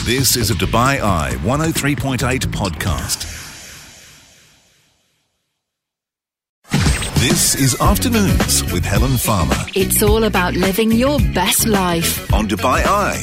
This is a Dubai Eye 103.8 podcast. This is Afternoons with Helen Farmer. It's all about living your best life. On Dubai Eye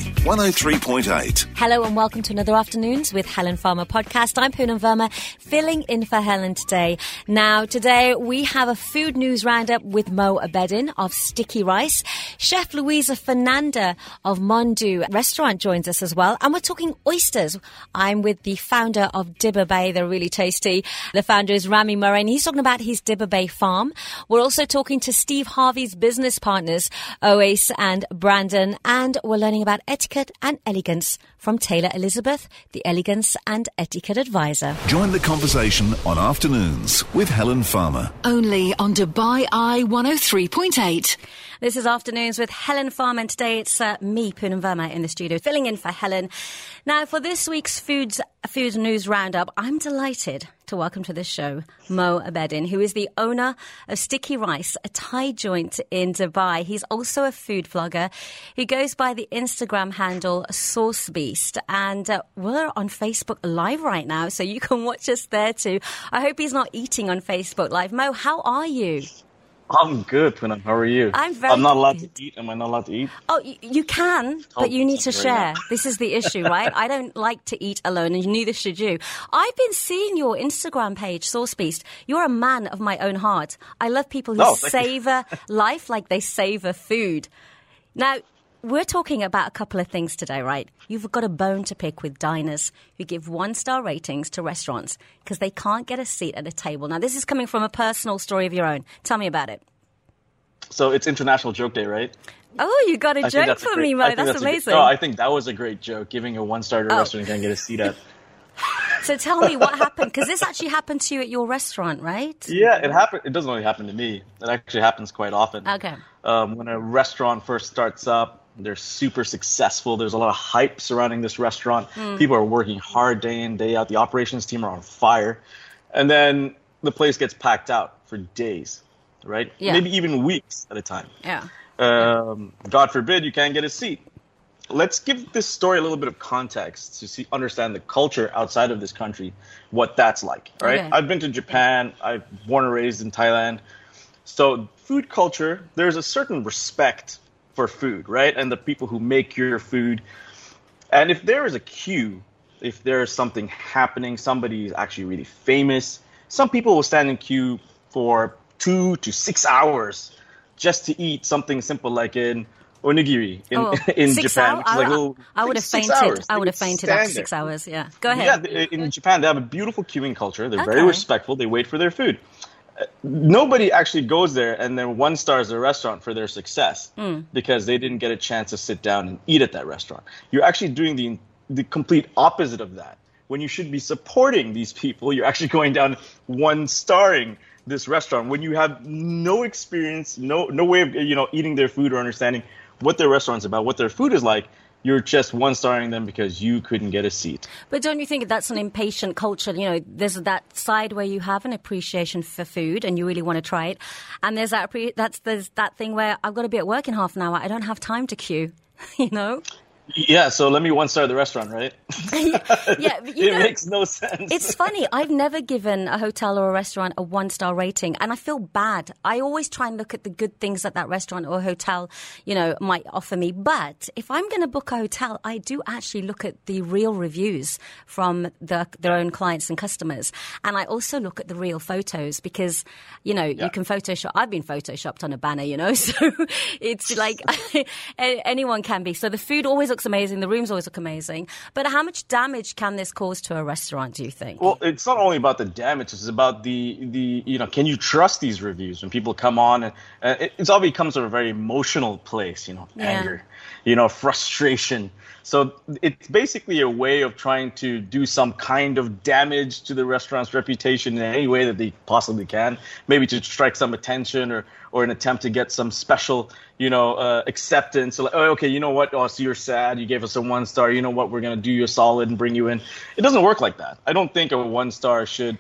103.8. Hello and welcome to another Afternoons with Helen Farmer podcast. I'm Poonam Verma, filling in for Helen today. Now, today we have a food news roundup with Mo Abedin of Sticky Rice. Chef Louisa Fernanda of Mondu Restaurant joins us as well. And we're talking oysters. I'm with the founder of Dibba Bay. They're really tasty. The founder is Rami Murray, and he's talking about his Dibba Bay farm. We're also talking to Steve Harvey's business partners, Oase and Brandon, and we're learning about etiquette and elegance from Taylor Elizabeth, the Elegance and Etiquette Advisor. Join the conversation on Afternoons with Helen Farmer. Only on Dubai Eye 103.8. This is Afternoons with Helen Farmer, and today it's me, Poonam Verma, in the studio, filling in for Helen. Now, for this week's food news roundup, I'm delighted to welcome to this show Mo Abedin, who is the owner of Sticky Rice, a Thai joint in Dubai. He's also a food vlogger who goes by the Instagram handle Sauce Beast, and we're on Facebook Live right now, so you can watch us there too. I hope he's not eating on Facebook Live. Mo, how are you? I'm good, Poonam. How are you? I'm not allowed good. to eat. Am I not allowed to eat? Oh, you can, but you need to share. This is the issue, right? I don't like to eat alone, and neither should you. I've been seeing your Instagram page, Sauce Beast. You're a man of my own heart. I love people who savor life like they savor food. Now, we're talking about a couple of things today, right? You've got a bone to pick with diners who give one-star ratings to restaurants because they can't get a seat at a table. Now, this is coming from a personal story of your own. Tell me about it. So it's International Joke Day, right? Oh, you got a joke for me, Mo. That's amazing. I think that was a great joke, giving a one-star to a restaurant and can't get a seat at. So tell me what happened, because this actually happened to you at your restaurant, right? Yeah, it happened. It doesn't only happen to me. It actually happens quite often. Okay. When a restaurant first starts up, they're super successful. There's a lot of hype surrounding this restaurant. People are working hard day in, day out. The operations team are on fire. And then the place gets packed out for days, right? Yeah. Maybe even weeks at a time. Yeah. God forbid you can't get a seat. Let's give this story a little bit of context to understand the culture outside of this country, what that's like, right? Okay. I've been to Japan. I've born and raised in Thailand. So food culture, there's a certain respect for food, right? And the people who make your food. And if there is a queue, if there's something happening, somebody is actually really famous, some people will stand in queue for 2 to 6 hours just to eat something simple like an onigiri in Japan. I would have fainted. I would have fainted after 6 hours. Yeah. Go ahead. Yeah, in Japan, they have a beautiful queuing culture. They're very respectful. They wait for their food. Nobody actually goes there and then one stars the restaurant for their success because they didn't get a chance to sit down and eat at that restaurant. You're actually doing the complete opposite of that. When you should be supporting these people, you're actually going down one starring this restaurant when you have no experience, no way of eating their food or understanding what their restaurant's about, what their food is like. You're just one-starring them because you couldn't get a seat. But don't you think that's an impatient culture? You know, there's that side where you have an appreciation for food and you really want to try it. And there's that thing where I've got to be at work in half an hour. I don't have time to queue, you know? Yeah, so let me one-star the restaurant, right? Yeah, it makes no sense. It's funny. I've never given a hotel or a restaurant a one-star rating, and I feel bad. I always try and look at the good things that restaurant or hotel, might offer me. But if I'm going to book a hotel, I do actually look at the real reviews from their own clients and customers. And I also look at the real photos because, you can Photoshop. I've been Photoshopped on a banner, so it's like anyone can be. So the food always looks amazing. The rooms always look amazing. But how much damage can this cause to a restaurant, do you think? Well, it's not only about the damage. It's about the can you trust these reviews when people come on? And it's all becomes a very emotional place, anger, frustration. So it's basically a way of trying to do some kind of damage to the restaurant's reputation in any way that they possibly can. Maybe to strike some attention or an attempt to get some special, acceptance. So like, oh, okay, you know what? Oh, so you're sad. You gave us a 1-star. You know what? We're going to do you a solid and bring you in. It doesn't work like that. I don't think a 1-star should,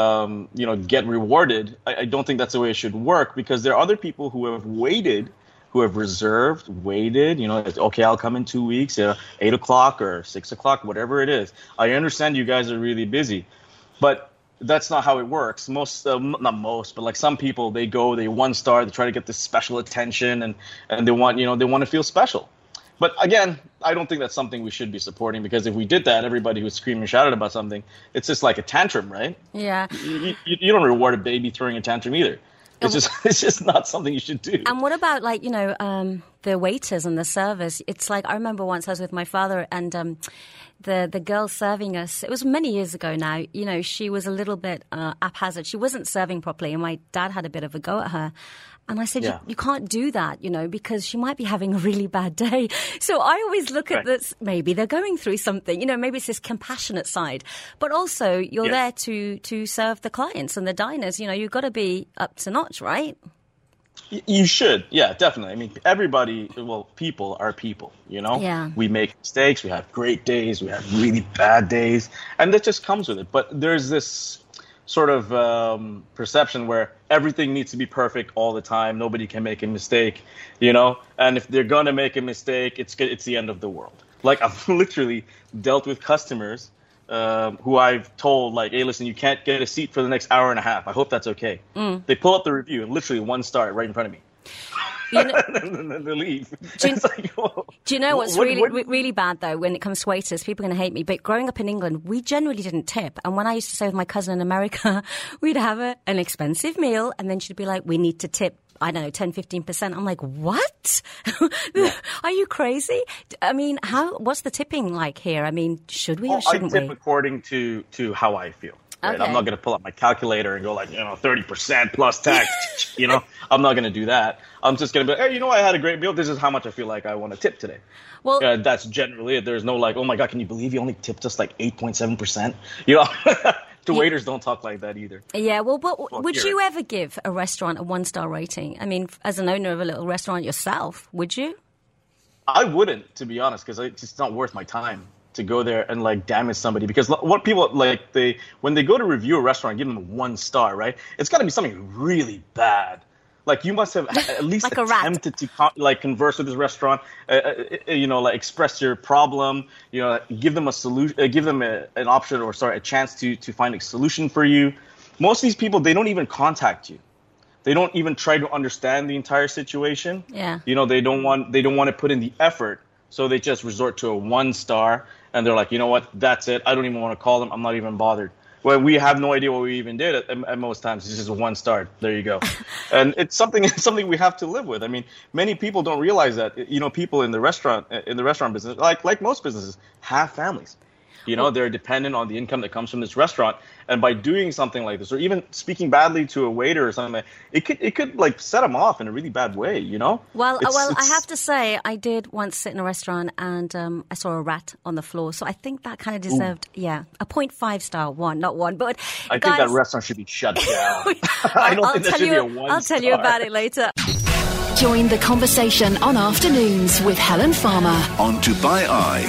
get rewarded. I don't think that's the way it should work because there are other people who have waited who have reserved, waited, okay, I'll come in 2 weeks, 8 o'clock or 6 o'clock, whatever it is. I understand you guys are really busy, but that's not how it works. Not most, but like some people, they go, they 1-star, they try to get this special attention, and they want to feel special. But again, I don't think that's something we should be supporting, because if we did that, everybody who's screaming and shouted about something, it's just like a tantrum, right? Yeah. You don't reward a baby throwing a tantrum either. It's just not something you should do. And what about the waiters and the servers? It's like, I remember once I was with my father, and the girl serving us, it was many years ago now, she was a little bit haphazard. She wasn't serving properly, and my dad had a bit of a go at her. And I said, you can't do that, because she might be having a really bad day. So I always look at this, maybe they're going through something, maybe it's this compassionate side. But also, you're there to serve the clients and the diners. You've got to be up to notch, right? You should. Yeah, definitely. I mean, people are people, Yeah. We make mistakes. We have great days. We have really bad days. And that just comes with it. But there's this sort of perception where everything needs to be perfect all the time. Nobody can make a mistake, And if they're going to make a mistake, it's the end of the world. Like, I've literally dealt with customers who I've told, like, hey, listen, you can't get a seat for the next hour and a half. I hope that's okay. They pull up the review and literally 1-star right in front of me. And then they leave. Do you know what's really bad, though, when it comes to waiters? People are going to hate me, but growing up in England, we generally didn't tip. And when I used to stay with my cousin in America, we'd have an expensive meal, and then she'd be like, we need to tip, I don't know, 10, 15%. I'm like, what? Are you crazy? I mean, what's the tipping like here? I mean, should we or shouldn't we? I tip according to how I feel. Right? Okay. I'm not going to pull up my calculator and go like, 30% plus tax. I'm not going to do that. I'm just going to be like, hey, I had a great meal. This is how much I feel like I want to tip today. Well, that's generally it. There's no like, oh my God, can you believe you only tipped us like 8.7%? The waiters don't talk like that either. Yeah, well, but would you ever give a restaurant a 1-star rating? I mean, as an owner of a little restaurant yourself, would you? I wouldn't, to be honest, because it's just not worth my time to go there and like damage somebody. Because what people like, when they go to review a restaurant, give them a 1-star, right? It's got to be something really bad. Like, you must have at least like attempted to converse with this restaurant, like express your problem, give them a solution, give them an option, or a chance to find a solution for you. Most of these people, they don't even contact you. They don't even try to understand the entire situation. Yeah. They don't want to put in the effort, so they just resort to a 1-star, and they're like, you know what, that's it. I don't even want to call them. I'm not even bothered. Well, we have no idea what we even did at most times. It's just a 1-star. There you go. And it's something we have to live with. I mean, many people don't realize that, people in the restaurant business, like most businesses, have families. They're dependent on the income that comes from this restaurant. And by doing something like this, or even speaking badly to a waiter or something, it could like set them off in a really bad way, Well, I have to say, I did once sit in a restaurant and I saw a rat on the floor. So I think that kind of deserved, a 0.5-star one, not one. But I think that restaurant should be shut down. I don't think that should be a 1-star. I'll tell you about it later. Join the conversation on Afternoons with Helen Farmer on Dubai Eye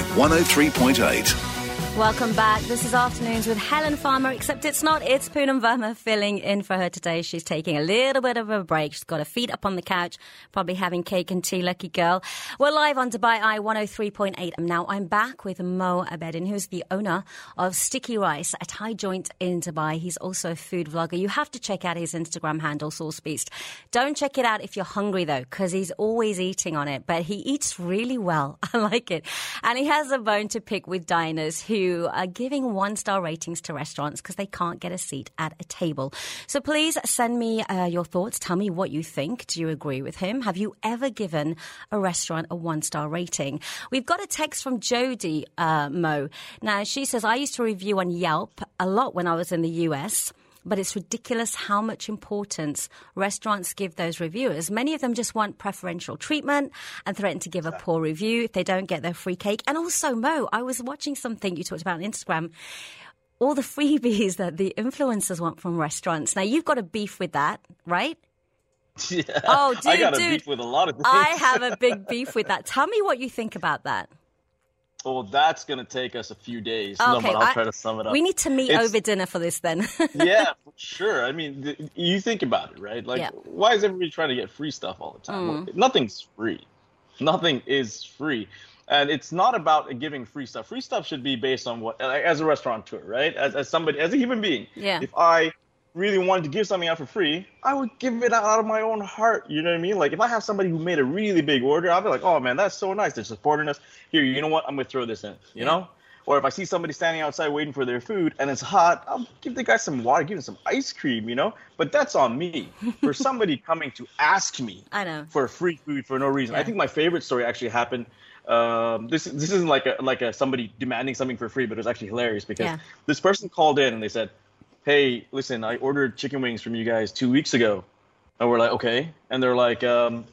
103.8. Welcome back. This is Afternoons with Helen Farmer, except it's not. It's Poonam Verma filling in for her today. She's taking a little bit of a break. She's got her feet up on the couch, probably having cake and tea. Lucky girl. We're live on Dubai Eye 103.8. And now I'm back with Mo Abedin, who's the owner of Sticky Rice, a Thai joint in Dubai. He's also a food vlogger. You have to check out his Instagram handle, Sauce Beast. Don't check it out if you're hungry, though, because he's always eating on it. But he eats really well. I like it. And he has a bone to pick with diners who are giving 1-star ratings to restaurants because they can't get a seat at a table. So please send me your thoughts. Tell me what you think. Do you agree with him? Have you ever given a restaurant a 1-star rating? We've got a text from Jody, Mo. Now, she says, I used to review on Yelp a lot when I was in the US. But it's ridiculous how much importance restaurants give those reviewers. Many of them just want preferential treatment and threaten to give a poor review if they don't get their free cake. And also, Mo, I was watching something you talked about on Instagram, all the freebies that the influencers want from restaurants. Now, you've got a beef with that, right? Yeah, oh, dude, I got a beef with a lot of things. I have a big beef with that. Tell me what you think about that. Well, that's going to take us a few days. Okay, No, but I'll try to sum it up. We need to meet over dinner for this then. Yeah, for sure. I mean, you think about it, right? Like, why is everybody trying to get free stuff all the time? Well, nothing's free. Nothing is free. And it's not about giving free stuff. Free stuff should be based on what, like, as a restaurateur, right? As somebody, as a human being. Yeah. If I really wanted to give something out for free, I would give it out of my own heart. You know what I mean? Like, if I have somebody who made a really big order, I'll be like, oh man, that's so nice. They're supporting us. Here, you know what? I'm going to throw this in, you know? Or if I see somebody standing outside waiting for their food and it's hot, I'll give the guy some water, give him some ice cream, you know? But that's on me. For somebody coming to ask me for free food for no reason. I think my favorite story actually happened. This isn't like a somebody demanding something for free, but it was actually hilarious because this person called in and they said, hey, listen, I ordered chicken wings from you guys 2 weeks ago. And we're like, okay. And they're like, I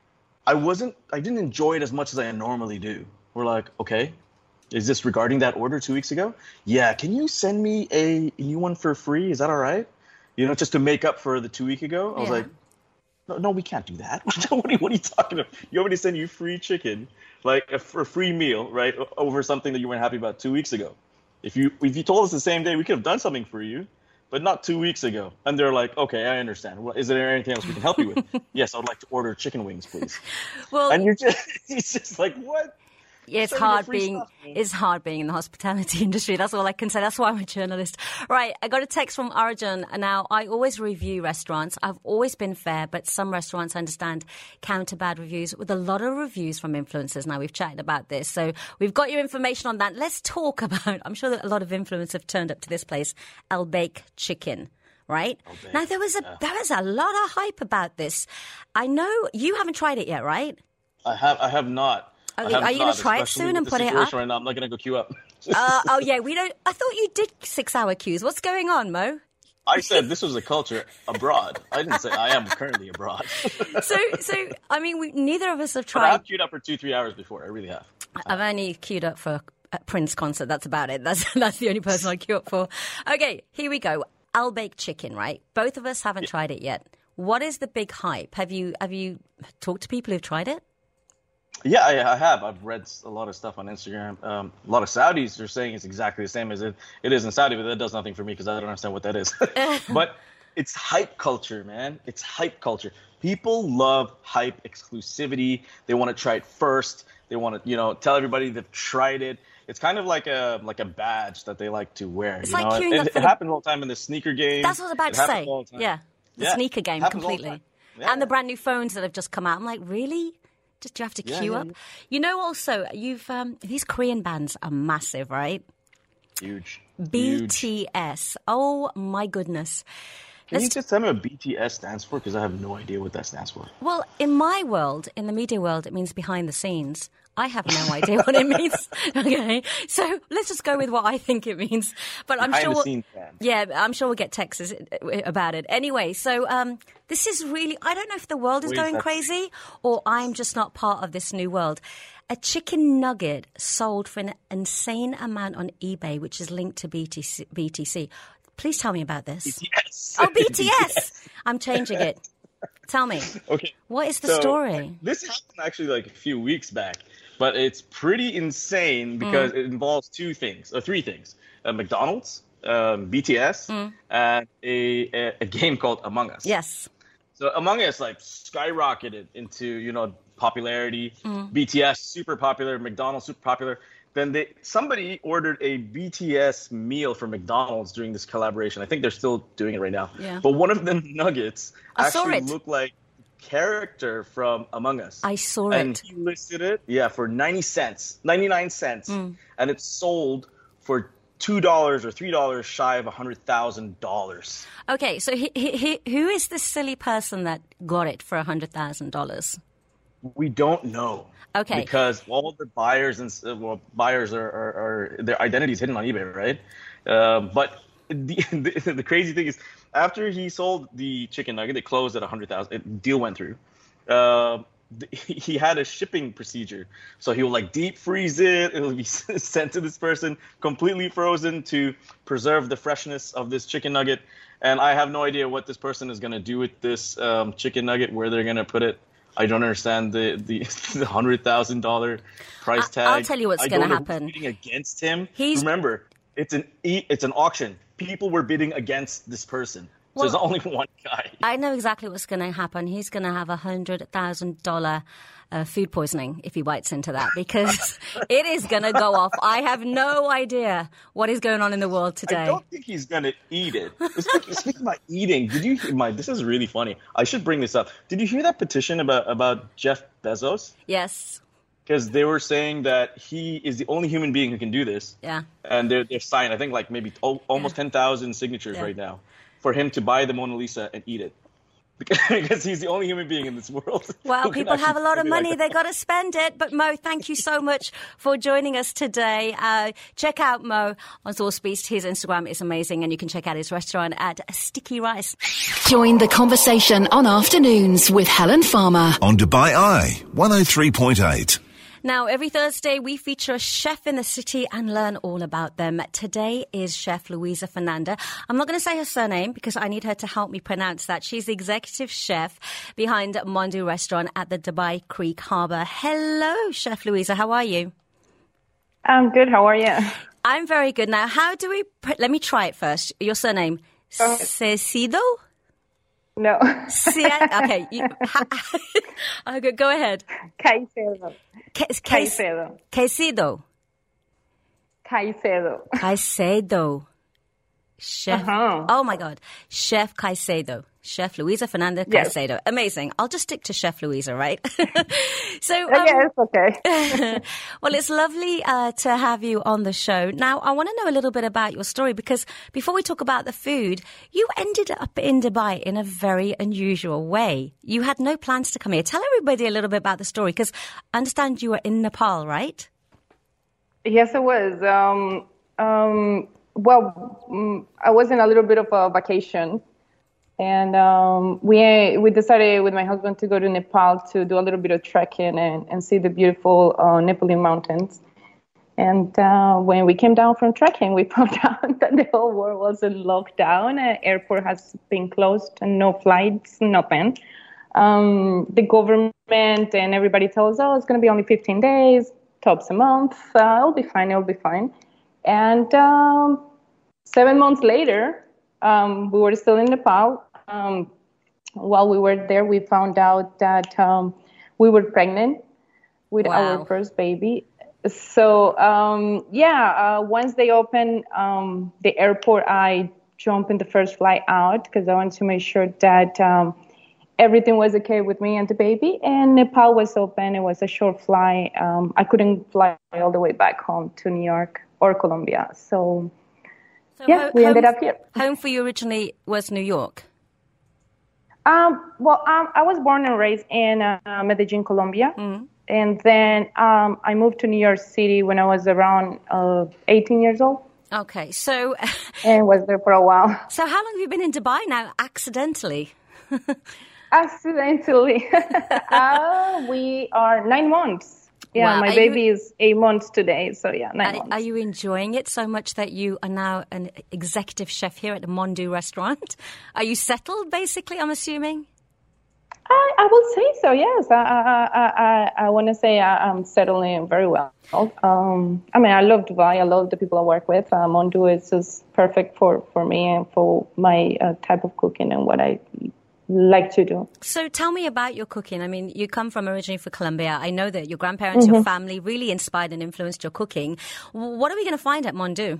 didn't enjoy it as much as I normally do. We're like, okay. Is this regarding that order 2 weeks ago? Yeah. Can you send me a new one for free? Is that all right? You know, just to make up for the 2 week ago. I was like, no, we can't do that. What are you talking about? You want me to send you free chicken, like for a free meal, right? Over something that you weren't happy about 2 weeks ago. If you told us the same day, we could have done something for you. But not 2 weeks ago. And they're like, okay, I understand. Well, is there anything else we can help you with? Yes, I would like to order chicken wings, please. Well, and it's just like, what? Yeah, it's hard being in the hospitality industry. That's all I can say. That's why I'm a journalist. Right, I got a text from Arjun. Now, I always review restaurants. I've always been fair, but some restaurants, I understand, counter bad reviews with a lot of reviews from influencers. Now, we've chatted about this. So we've got your information on that. Let's talk about, I'm sure that a lot of influencers have turned up to this place, Al Baik Chicken. Right? Now, there was a lot of hype about this. I know you haven't tried it yet, right? I have not. Okay, are you going to try it soon and put it up? Right now, I'm not going to go queue up. Oh, yeah, we don't. I thought you did 6-hour queues. What's going on, Mo? I said this was a culture abroad. I didn't say I am currently abroad. So I mean, neither of us have tried. But I've queued up for 2-3 hours before. I really have. I've only queued up for a Prince concert. That's about it. That's the only person I queue up for. Okay, here we go. Al Baik Chicken, right? Both of us haven't tried it yet. What is the big hype? Have you talked to people who've tried it? Yeah, I have. I've read a lot of stuff on Instagram. A lot of Saudis are saying it's exactly the same as it is in Saudi, but that does nothing for me because I don't understand what that is. But it's hype culture, man. It's hype culture. People love hype exclusivity. They want to try it first. They want to, tell everybody they've tried it. It's kind of like a badge that they like to wear. It's like queuing up it happens all the time in the sneaker game. That's what I was about to say. Yeah, the sneaker game completely. Yeah. And the brand new phones that have just come out. I'm like, really? Do you have to queue up? Yeah. Also, you've these Korean bands are massive, right? Huge. BTS. Oh my goodness. Can you just tell me what BTS stands for? Because I have no idea what that stands for. Well, in my world, in the media world, it means behind the scenes. I have no idea what it means. Okay, so let's just go with what I think it means. But I'm sure, I'm sure we'll get texts about it. Anyway, so this is really, I don't know if the world is going crazy or I'm just not part of this new world. A chicken nugget sold for an insane amount on eBay, which is linked to BTC. Please tell me about this. BTS. Oh, BTS. I'm changing it. Tell me. Okay. What is the story? This happened actually like a few weeks back, but it's pretty insane because it involves three things. McDonald's, BTS, and a game called Among Us. Yes. So Among Us like skyrocketed into, popularity. BTS, super popular. McDonald's, super popular. Then somebody ordered a BTS meal from McDonald's during this collaboration. I think they're still doing it right now. Yeah. But one of the nuggets actually looked like a character from Among Us. I saw it. And he listed it, for 99 cents. And it sold for $2 or $3 shy of $100,000. Okay, so who is this silly person that got it for $100,000? We don't know. Okay. Because all the buyers are their identity is hidden on eBay, right? But the crazy thing is, after he sold the chicken nugget, it closed at $100,000. Deal went through. He had a shipping procedure, so he will deep freeze it. It will be sent to this person, completely frozen, to preserve the freshness of this chicken nugget. And I have no idea what this person is going to do with this chicken nugget, where they're going to put it I don't understand the $100,000 price tag. I'll tell you what's going to happen. Bidding against him. Remember, it's an auction. People were bidding against this person. So there's only one guy. I know exactly what's going to happen. He's going to have $100,000 food poisoning if he bites into that, because it is going to go off. I have no idea what is going on in the world today. I don't think he's going to eat it. Speaking about eating, this is really funny. I should bring this up. Did you hear that petition about Jeff Bezos? Yes. Because they were saying that he is the only human being who can do this. Yeah. And they're signed, I think, like maybe almost 10,000 signatures right now for him to buy the Mona Lisa and eat it. Because he's the only human being in this world. Well, people have a lot of money. They got to spend it. But Mo, thank you so much for joining us today. Check out Mo on Source Beast. His Instagram is amazing. And you can check out his restaurant at Sticky Rice. Join the conversation on Afternoons with Helen Farmer. On Dubai Eye 103.8. Now, every Thursday, we feature a chef in the city and learn all about them. Today is Chef Louisa Fernanda. I'm not going to say her surname because I need her to help me pronounce that. She's the executive chef behind Mondu Restaurant at the Dubai Creek Harbour. Hello, Chef Louisa. How are you? I'm good. How are you? I'm very good. Now, how do we... Let me try it first. Your surname? Cecido? No. Okay. Okay, go ahead. Caicedo. Caicedo. Caicedo. Caicedo. Caicedo. Chef. Uh-huh. Oh, my God. Chef Caicedo. Chef Louisa Fernanda Caicedo. Yes. Amazing. I'll just stick to Chef Louisa, right? So, yeah, it's okay. Well, it's lovely to have you on the show. Now, I want to know a little bit about your story, because before we talk about the food, you ended up in Dubai in a very unusual way. You had no plans to come here. Tell everybody a little bit about the story, because I understand you were in Nepal, right? Yes, I was. I was in a little bit of a vacation. And we decided with my husband to go to Nepal to do a little bit of trekking and see the beautiful Nepali mountains. And when we came down from trekking, we found out that the whole world was in lockdown. Airport has been closed and no flights, nothing. The government and everybody tells us, it's going to be only 15 days, tops a month. It'll be fine. And 7 months later, we were still in Nepal. While we were there, we found out that we were pregnant with our first baby. So, once they opened the airport, I jumped in the first flight out because I wanted to make sure that everything was okay with me and the baby. And Nepal was open. It was a short flight. I couldn't fly all the way back home to New York or Colombia. So we ended up here. Home for you originally was New York? I was born and raised in Medellin, Colombia. Mm. And then I moved to New York City when I was around 18 years old. Okay, so... and was there for a while. So how long have you been in Dubai now, accidentally? Accidentally. We are 9 months. Yeah, my baby is 8 months today, so 9 months. Are you enjoying it so much that you are now an executive chef here at the Mondu Restaurant? Are you settled, basically, I'm assuming? I will say so, yes. I want to say I'm settling very well. I love Dubai. I love the people I work with. Mondu is just perfect for me and for my type of cooking and what I like to do. So tell me about your cooking. I mean, you come from originally from Colombia. I know that your grandparents, your family really inspired and influenced your cooking. What are we going to find at Mondu?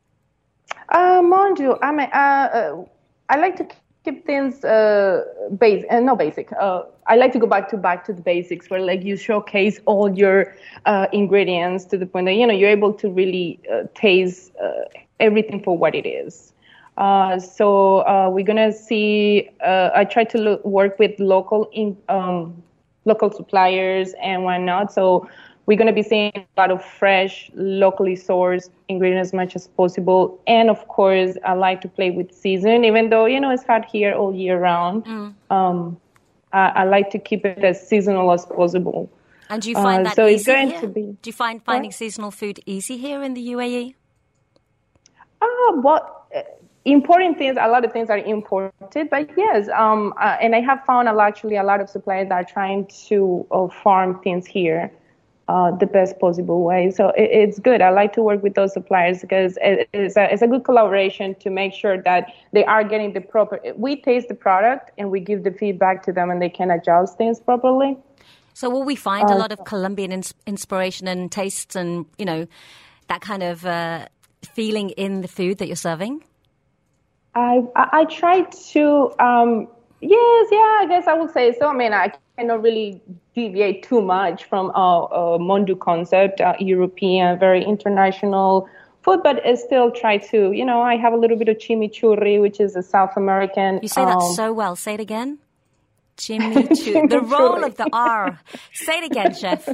Mondu, I like to keep things basic. I like to go back to the basics, where like you showcase all your ingredients to the point that you're able to really taste everything for what it is. So we're gonna see. I try to work with local suppliers and whatnot. So we're gonna be seeing a lot of fresh, locally sourced ingredients as much as possible. And of course, I like to play with season, even though it's hot here all year round. I like to keep it as seasonal as possible. And do you find that so easy it's going here? to be? Do you find finding seasonal food easy here in the UAE? important things, a lot of things are imported, but yes, and I have found a lot of suppliers that are trying to farm things here the best possible way. So it's good. I like to work with those suppliers because it's a good collaboration to make sure that they are getting the proper. We taste the product and we give the feedback to them, and they can adjust things properly. So will we find a lot of Colombian inspiration and tastes and, that kind of feeling in the food that you're serving? I try to, I guess I would say so. I mean, I cannot really deviate too much from Mondu concept, European, very international food, but I still try to, I have a little bit of chimichurri, which is a South American. You say that so well. Say it again. Chimichurri. The roll of the R. Say it again, chef.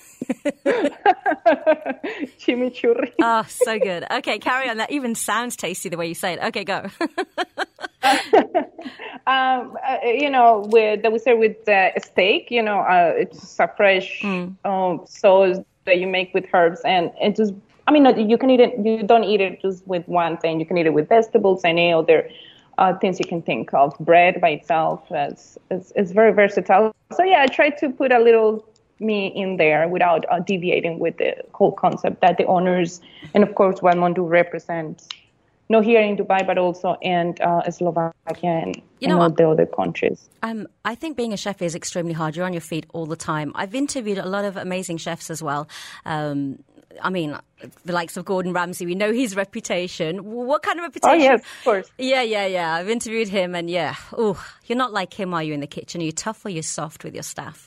Chimichurri. Oh, so good. Okay, carry on. That even sounds tasty the way you say it. Okay, go. We say with steak, it's a fresh sauce that you make with herbs, and it just, you can eat it. You don't eat it just with one thing. You can eat it with vegetables, any other things you can think of. Bread by itself, it's very versatile. So yeah, I try to put a little me in there without deviating with the whole concept that the owners and of course what Mondu represents, not here in Dubai but also in Slovakia and all the other countries. I think being a chef is extremely hard. You're on your feet all the time. I've interviewed a lot of amazing chefs as well. The likes of Gordon Ramsay, we know his reputation. What kind of reputation? Oh, yes, of course. Yeah. I've interviewed him and you're not like him, are you, in the kitchen? Are you tough or you're soft with your staff?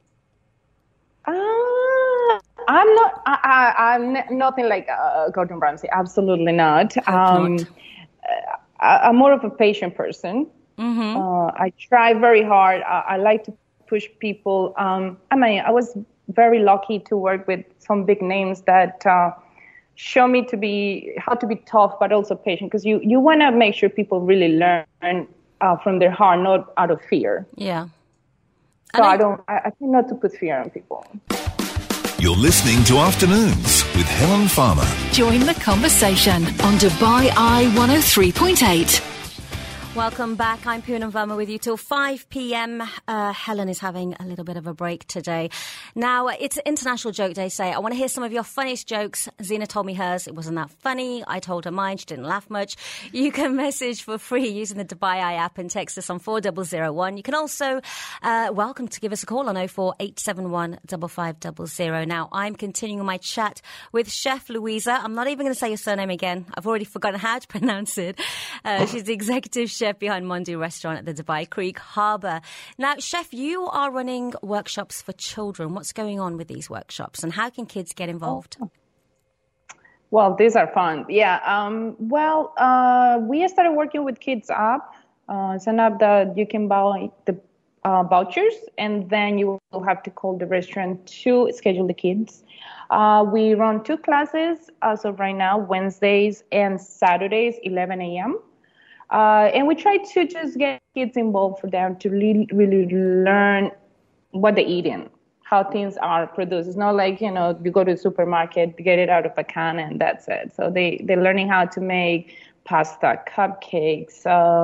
I'm not. I'm nothing like Gordon Ramsay. Absolutely not. I'm more of a patient person. Mm-hmm. I try very hard. I like to push people. I was very lucky to work with some big names that show me how to be tough, but also patient. Because you want to make sure people really learn from their heart, not out of fear. Yeah. So I try not to put fear on people. You're listening to Afternoons with Helen Farmer. Join the conversation on Dubai Eye 103.8. Welcome back. I'm Poonam Verma with you till 5 p.m. Helen is having a little bit of a break today. Now, it's International Joke Day, so I want to hear some of your funniest jokes. Zena told me hers. It wasn't that funny. I told her mine. She didn't laugh much. You can message for free using the Dubai Eye app and text us on 4001. You can also welcome to give us a call on 04871 5500. Now, I'm continuing my chat with Chef Louisa. I'm not even going to say your surname again. I've already forgotten how to pronounce it. She's the executive chef behind Mondu Restaurant at the Dubai Creek Harbour. Now, Chef, you are running workshops for children. What's going on with these workshops and how can kids get involved? Well, these are fun. Yeah. We started working with Kids App. It's an app that you can buy the vouchers and then you will have to call the restaurant to schedule the kids. We run 2 classes as of right now, Wednesdays and Saturdays, 11 a.m. And we try to just get kids involved for them to really, really learn what they're eating, how things are produced. It's not like, you go to the supermarket, get it out of a can, and that's it. So they're learning how to make pasta, cupcakes.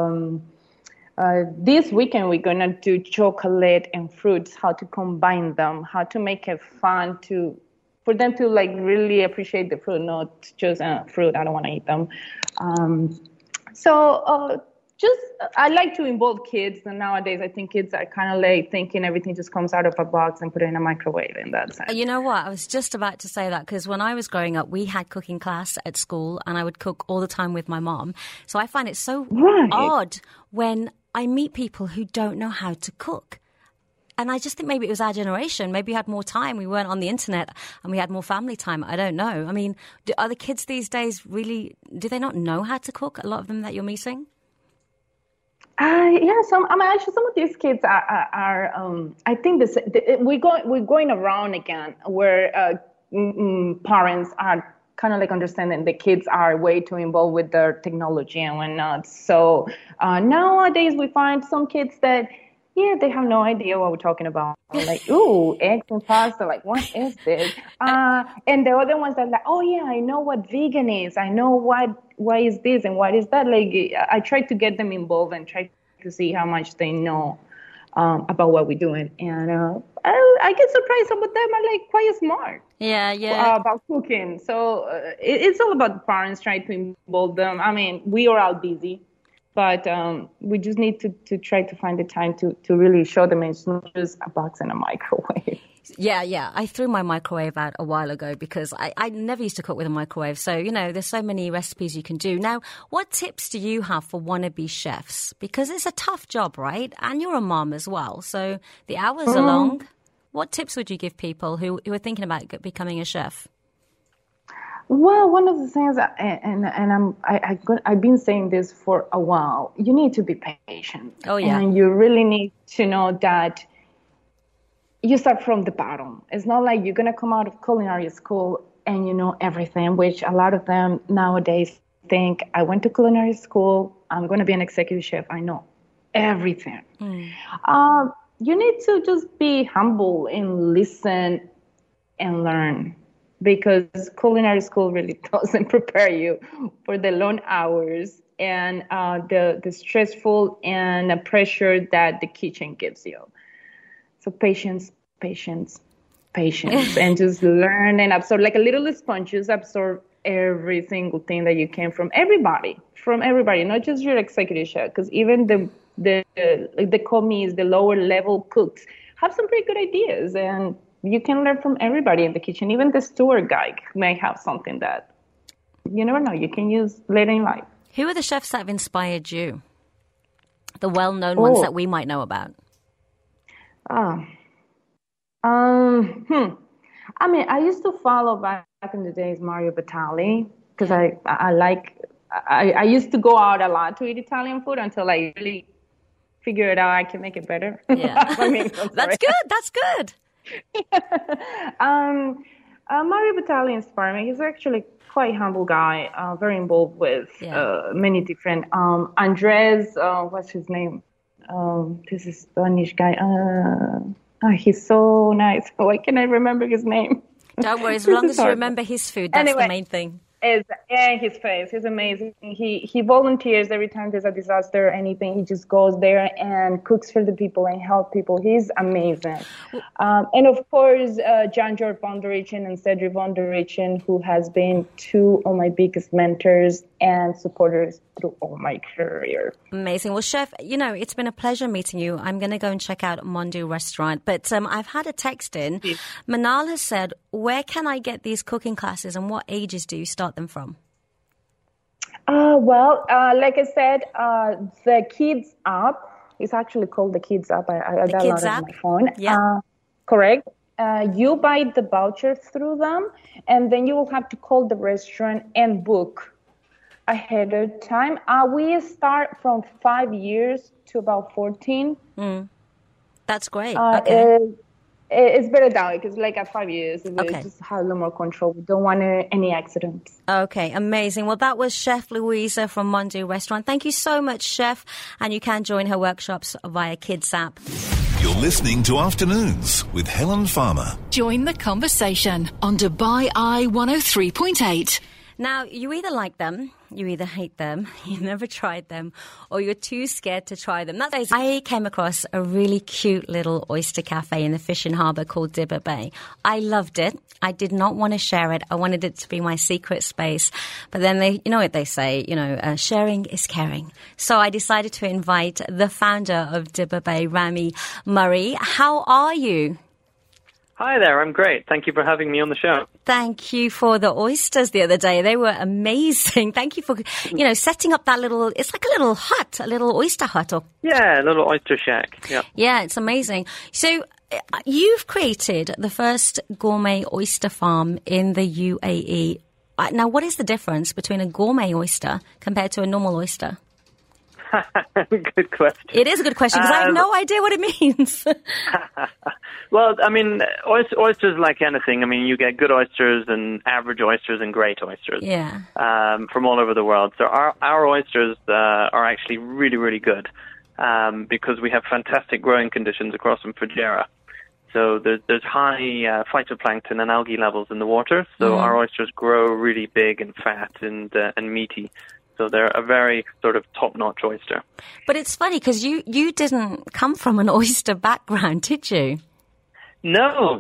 This weekend, we're going to do chocolate and fruits, how to combine them, how to make it fun for them to really appreciate the fruit, not just fruit, I don't want to eat them. I like to involve kids, and nowadays I think kids are kind of thinking everything just comes out of a box and put it in a microwave, and that's it. You know what? I was just about to say that because when I was growing up, we had cooking class at school, and I would cook all the time with my mom. So I find it so odd when I meet people who don't know how to cook. And I just think maybe it was our generation. Maybe we had more time. We weren't on the internet and we had more family time. I don't know. I mean, are the kids these days do they not know how to cook? A lot of them that you're meeting? Yeah, some of these kids are I think we're going around again where parents are kind of understanding the kids are way too involved with their technology and whatnot. So nowadays we find some kids that yeah, they have no idea what we're talking about. Like, ooh, eggs and pasta. Like, what is this? And the other ones are like, oh yeah, I know what vegan is. I know what is this and what is that. Like, I try to get them involved and try to see how much they know about what we're doing. And I get surprised. Some of them are like quite smart. Yeah. About cooking. So it's all about the parents trying to involve them. I mean, we are all busy. But we just need to try to find the time to really show them it's not just a box and a microwave. Yeah. I threw my microwave out a while ago because I never used to cook with a microwave. So, there's so many recipes you can do. Now, what tips do you have for wannabe chefs? Because it's a tough job, right? And you're a mom as well. So the hours are long. What tips would you give people who are thinking about becoming a chef? Well, one of the things, I've been saying this for a while, you need to be patient. Oh, yeah. And you really need to know that you start from the bottom. It's not like you're going to come out of culinary school and you know everything, which a lot of them nowadays think, I went to culinary school, I'm going to be an executive chef, I know everything. You need to just be humble and listen and learn. Because culinary school really doesn't prepare you for the long hours and the stressful and the pressure that the kitchen gives you. So patience, and just learn and absorb, like a little sponge, just absorb every single thing that you can from everybody, not just your executive chef, because even the commis, the lower level cooks, have some pretty good ideas, and you can learn from everybody in the kitchen. Even the steward guy may have something that you never know you can use later in life. Who are the chefs that have inspired you? The well-known ones that we might know about. I mean, I used to follow back in the days Mario Batali because I used to go out a lot to eat Italian food until I really figured out I can make it better. Yeah, I mean, That's good. Mario Batali inspired me. He's actually quite humble guy, very involved with many different. Andres, what's his name? This is Spanish guy. He's so nice. Why can't I remember his name? Don't worry, as long as you remember his food, that's the main thing. His face. He's amazing. He volunteers every time there's a disaster or anything. He just goes there and cooks for the people and help people. He's amazing. And of course, Jan-George von der Richen and Cedric von der Richen, who has been two of my biggest mentors and supporters through all my career. Amazing. Well, Chef, it's been a pleasure meeting you. I'm going to go and check out Mondou Restaurant. But I've had a text in. Yes. Manal has said, where can I get these cooking classes and what ages do you start them from? Like I said, the Kids app is actually called the Kids app. I downloaded it on my phone. Yeah. Correct. You buy the voucher through them, and then you will have to call the restaurant and book ahead of time. We start from 5 years to about 14. That's great. Okay. It's better now because like at 5 years, we just have a little more control. We don't want any accidents. Okay, amazing. Well, that was Chef Louisa from Mondou Restaurant. Thank you so much, Chef. And you can join her workshops via Kids app. You're listening to Afternoons with Helen Farmer. Join the conversation on Dubai Eye 103.8. Now, you either like them, you either hate them, you never tried them, or you're too scared to try them. I came across a really cute little oyster cafe in the Fishing Harbour called Dibba Bay. I loved it. I did not want to share it. I wanted it to be my secret space. But then you know what they say, sharing is caring. So I decided to invite the founder of Dibba Bay, Rami Murray. How are you? Hi there, I'm great. Thank you for having me on the show. Thank you for the oysters the other day. They were amazing. Thank you for, setting up that it's like a little hut, a little oyster hut. Yeah, a little oyster shack. Yeah. Yeah, it's amazing. So you've created the first gourmet oyster farm in the UAE. Now, what is the difference between a gourmet oyster compared to a normal oyster? Good question. It is a good question because I have no idea what it means. Well, I mean, oysters like anything. I mean, you get good oysters and average oysters and great oysters. Yeah. From all over the world. So our oysters are actually really, really good. because we have fantastic growing conditions across in Fujairah. So there's high phytoplankton and algae levels in the water, so our oysters grow really big and fat and meaty. So they're a very sort of top-notch oyster. But it's funny because you didn't come from an oyster background, did you? No.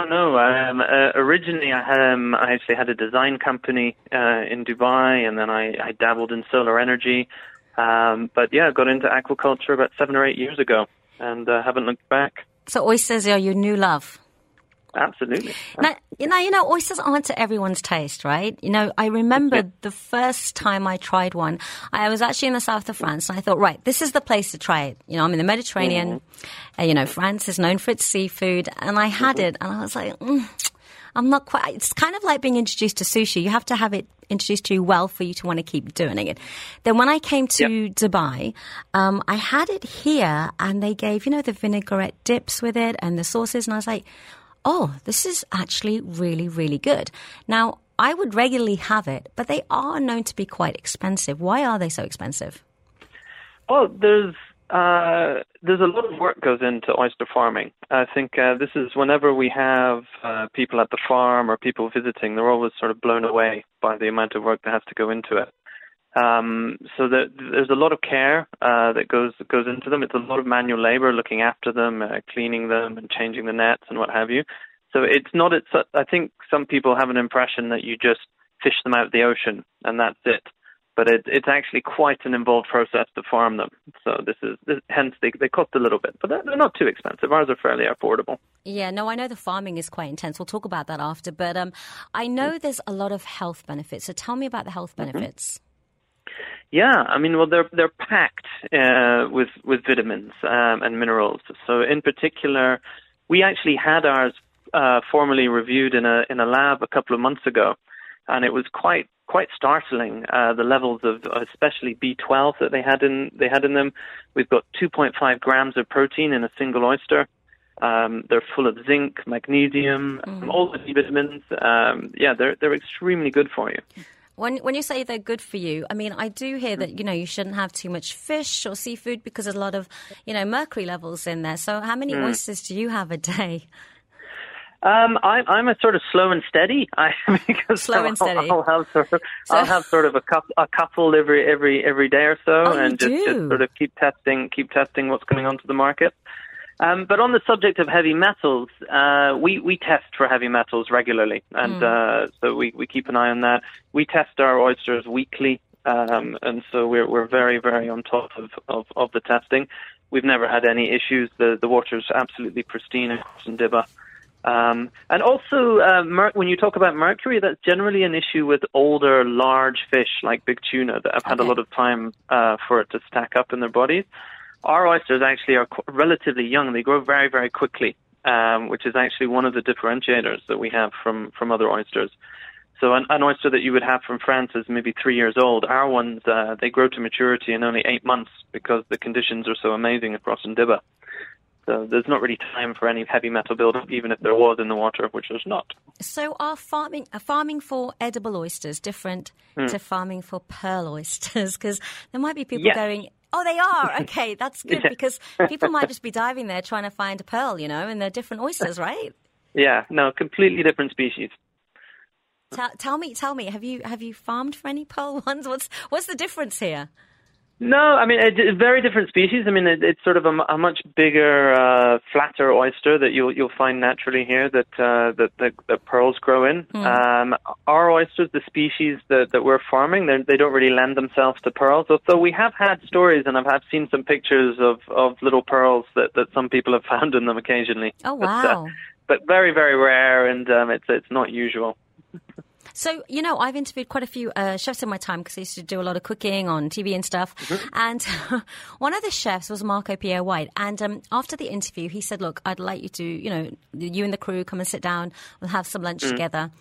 Originally, I actually had a design company in Dubai, and then I dabbled in solar energy. But yeah, I got into aquaculture about 7 or 8 years ago, and haven't looked back. So oysters are your new love? Absolutely. Now, you know, oysters aren't to everyone's taste, right? You know, I remember the first time I tried one, I was actually in the south of France, and I thought, right, this is the place to try it. You know, I'm in the Mediterranean. You know, France is known for its seafood, and I had it, and I was like, I'm not quite. It's kind of like being introduced to sushi. You have to have it introduced to you well for you to want to keep doing it. Then when I came to Dubai, I had it here, and they gave, you know, the vinaigrette dips with it and the sauces, and I was like, oh, this is actually really, really good. Now, I would regularly have it, but they are known to be quite expensive. Why are they so expensive? Oh, there's a lot of work goes into oyster farming. I think this is whenever we have people at the farm or people visiting, they're always sort of blown away by the amount of work that has to go into it. So there's a lot of care that goes into them. It's a lot of manual labor looking after them, cleaning them and changing the nets and what have you. So I think some people have an impression that you just fish them out of the ocean and that's it. But it's actually quite an involved process to farm them. So hence they cost a little bit, but they're not too expensive. Ours are fairly affordable. Yeah, no, I know the farming is quite intense. We'll talk about that after. But I know there's a lot of health benefits. So tell me about the health benefits. Yeah, I mean, well, they're packed with vitamins and minerals. So in particular, we actually had ours formally reviewed in a lab a couple of months ago, and it was quite startling the levels of especially B12 that they had in them. We've got 2.5 grams of protein in a single oyster. They're full of zinc, magnesium, all the B vitamins. They're extremely good for you. When you say they're good for you, I mean, I do hear that, you know, you shouldn't have too much fish or seafood because there's a lot of, you know, mercury levels in there. So how many oysters do you have a day? I'm a sort of slow and steady. Slow and steady. I'll have sort of a couple every day or so, and just sort of keep testing what's coming onto the market. But on the subject of heavy metals, we test for heavy metals regularly, and so we keep an eye on that. We test our oysters weekly, and so we're very, very on top of the testing. We've never had any issues. The water's absolutely pristine across Ndiba. And also, when you talk about mercury, that's generally an issue with older, large fish like big tuna that have had a lot of time for it to stack up in their bodies. Our oysters actually are relatively young. They grow very, very quickly, which is actually one of the differentiators that we have from other oysters. So an oyster that you would have from France is maybe 3 years old. Our ones, they grow to maturity in only 8 months because the conditions are so amazing across Ndiba. So there's not really time for any heavy metal buildup, even if there was in the water, which there's not. So are farming for edible oysters different to farming for pearl oysters? Because there might be people going, oh, they are? Okay, that's good, because people might just be diving there trying to find a pearl, you know, and they're different oysters, right? Yeah, no, completely different species. Tell me, have you farmed for any pearl ones? What's the difference here? No, I mean, it's very different species. I mean, it's sort of a much bigger, flatter oyster that you'll find naturally here that pearls grow in. Our oysters, the species that we're farming, they don't really lend themselves to pearls. So we have had stories, and I've seen some pictures of little pearls that some people have found in them occasionally. Oh, wow. But very, very rare, and it's not usual. So, you know, I've interviewed quite a few chefs in my time because I used to do a lot of cooking on TV and stuff. And one of the chefs was Marco Pierre White. And after the interview, he said, look, I'd like you to, you know, you and the crew come and sit down. We'll have some lunch together.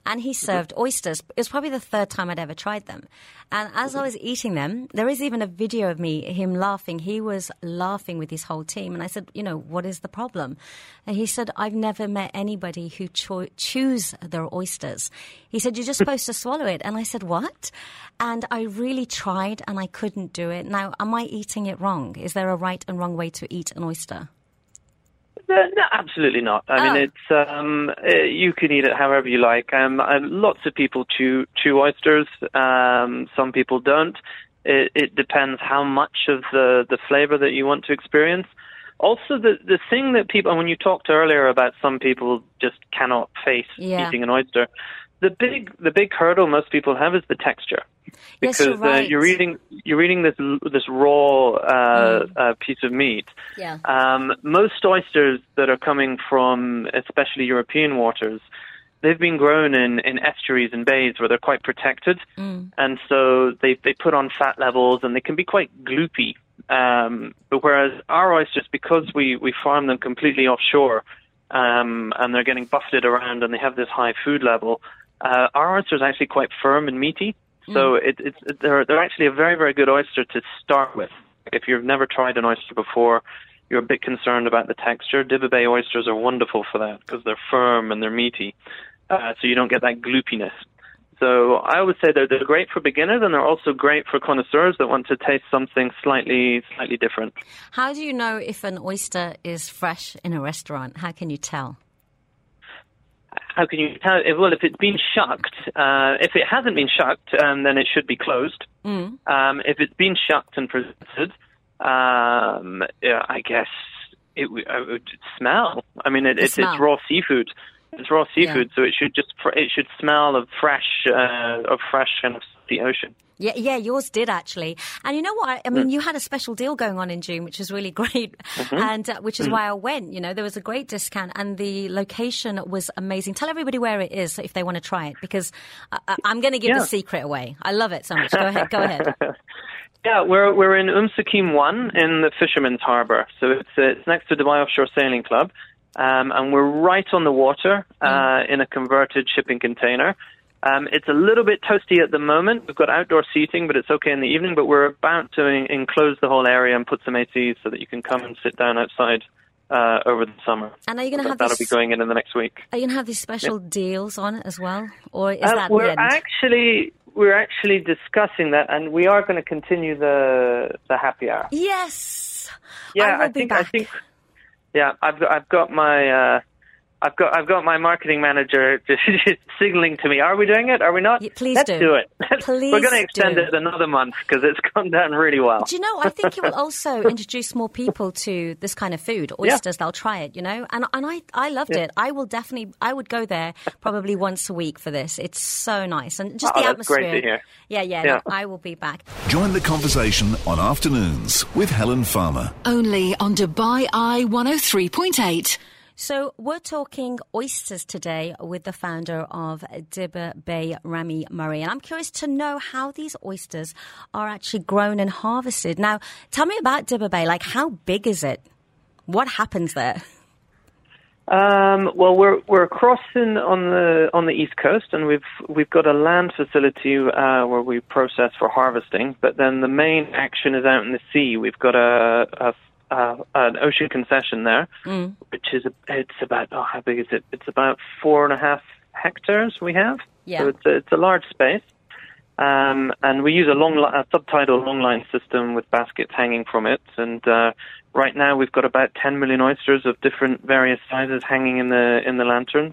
and he served oysters. It was probably the third time I'd ever tried them. And as I was eating them, there is even a video of him laughing. He was laughing with his whole team. And I said, what is the problem? And he said, I've never met anybody who chews their oysters. He said, you're just supposed to swallow it. And I said, what? And I really tried and I couldn't do it. Now, am I eating it wrong? Is there a right and wrong way to eat an oyster? No, absolutely not. I mean, it's you can eat it however you like. Lots of people chew oysters. Some people don't. It depends how much of the flavor that you want to experience. Also, the thing that people, when you talked earlier about some people just cannot face eating an oyster, the big hurdle most people have is the texture. Because yes, you're right. You're eating this raw piece of meat. Yeah. Most oysters that are coming from especially European waters, they've been grown in estuaries and bays where they're quite protected, and so they put on fat levels and they can be quite gloopy. But whereas our oysters, because we farm them completely offshore, and they're getting buffeted around and they have this high food level, our oysters are actually quite firm and meaty. So they're actually a very, very good oyster to start with. If you've never tried an oyster before, you're a bit concerned about the texture. Dibba Bay oysters are wonderful for that because they're firm and they're meaty, so you don't get that gloopiness. So I would say they're great for beginners, and they're also great for connoisseurs that want to taste something slightly different. How do you know if an oyster is fresh in a restaurant? How can you tell? How can you tell? Well, if it's been shucked, if it hasn't been shucked, then it should be closed. If it's been shucked and presented, I guess it would smell. I mean, it's raw seafood. It's raw seafood, so it should smell of fresh kind of the ocean. Yeah, yours did actually. And you know what? I mean, you had a special deal going on in June, which was really great, and which is why I went. There was a great discount, and the location was amazing. Tell everybody where it is if they want to try it, because I'm going to give the secret away. I love it so much. Go ahead. Yeah, we're in Sakim 1 in the Fisherman's Harbour. So it's next to Dubai Offshore Sailing Club, and we're right on the water in a converted shipping container. It's a little bit toasty at the moment. We've got outdoor seating, but it's okay in the evening. But we're about to enclose the whole area and put some ACs so that you can come and sit down outside over the summer. And are you going to have that'll be going in the next week? Are you going to have these special deals on it as well, or is that the end? We're actually discussing that, and we are going to continue the happy hour. Yes. Yeah, I think. Yeah, I've got my. I've got my marketing manager just signaling to me, are we doing it? Are we not? Yeah, please Let's do it. Please We're going to extend it another month because it's gone down really well. Do you know, I think it will also introduce more people to this kind of food. Oysters, they'll try it, And I loved it. I would go there probably once a week for this. It's so nice. And just the atmosphere. That's great to hear. Yeah. No, I will be back. Join the conversation on Afternoons with Helen Farmer. Only on Dubai Eye 103.8. So we're talking oysters today with the founder of Dibba Bay, Rami Murray. And I'm curious to know how these oysters are actually grown and harvested. Now, tell me about Dibba Bay. Like, how big is it? What happens there? Well, we're crossing on the east coast, and we've got a land facility where we process for harvesting. But then the main action is out in the sea. We've got an ocean concession there, which is it's about how big is it? It's about 4.5 hectares we have. Yeah. So it's a large space, and we use a subtidal longline system with baskets hanging from it. And right now we've got about 10 million oysters of different various sizes hanging in the lanterns,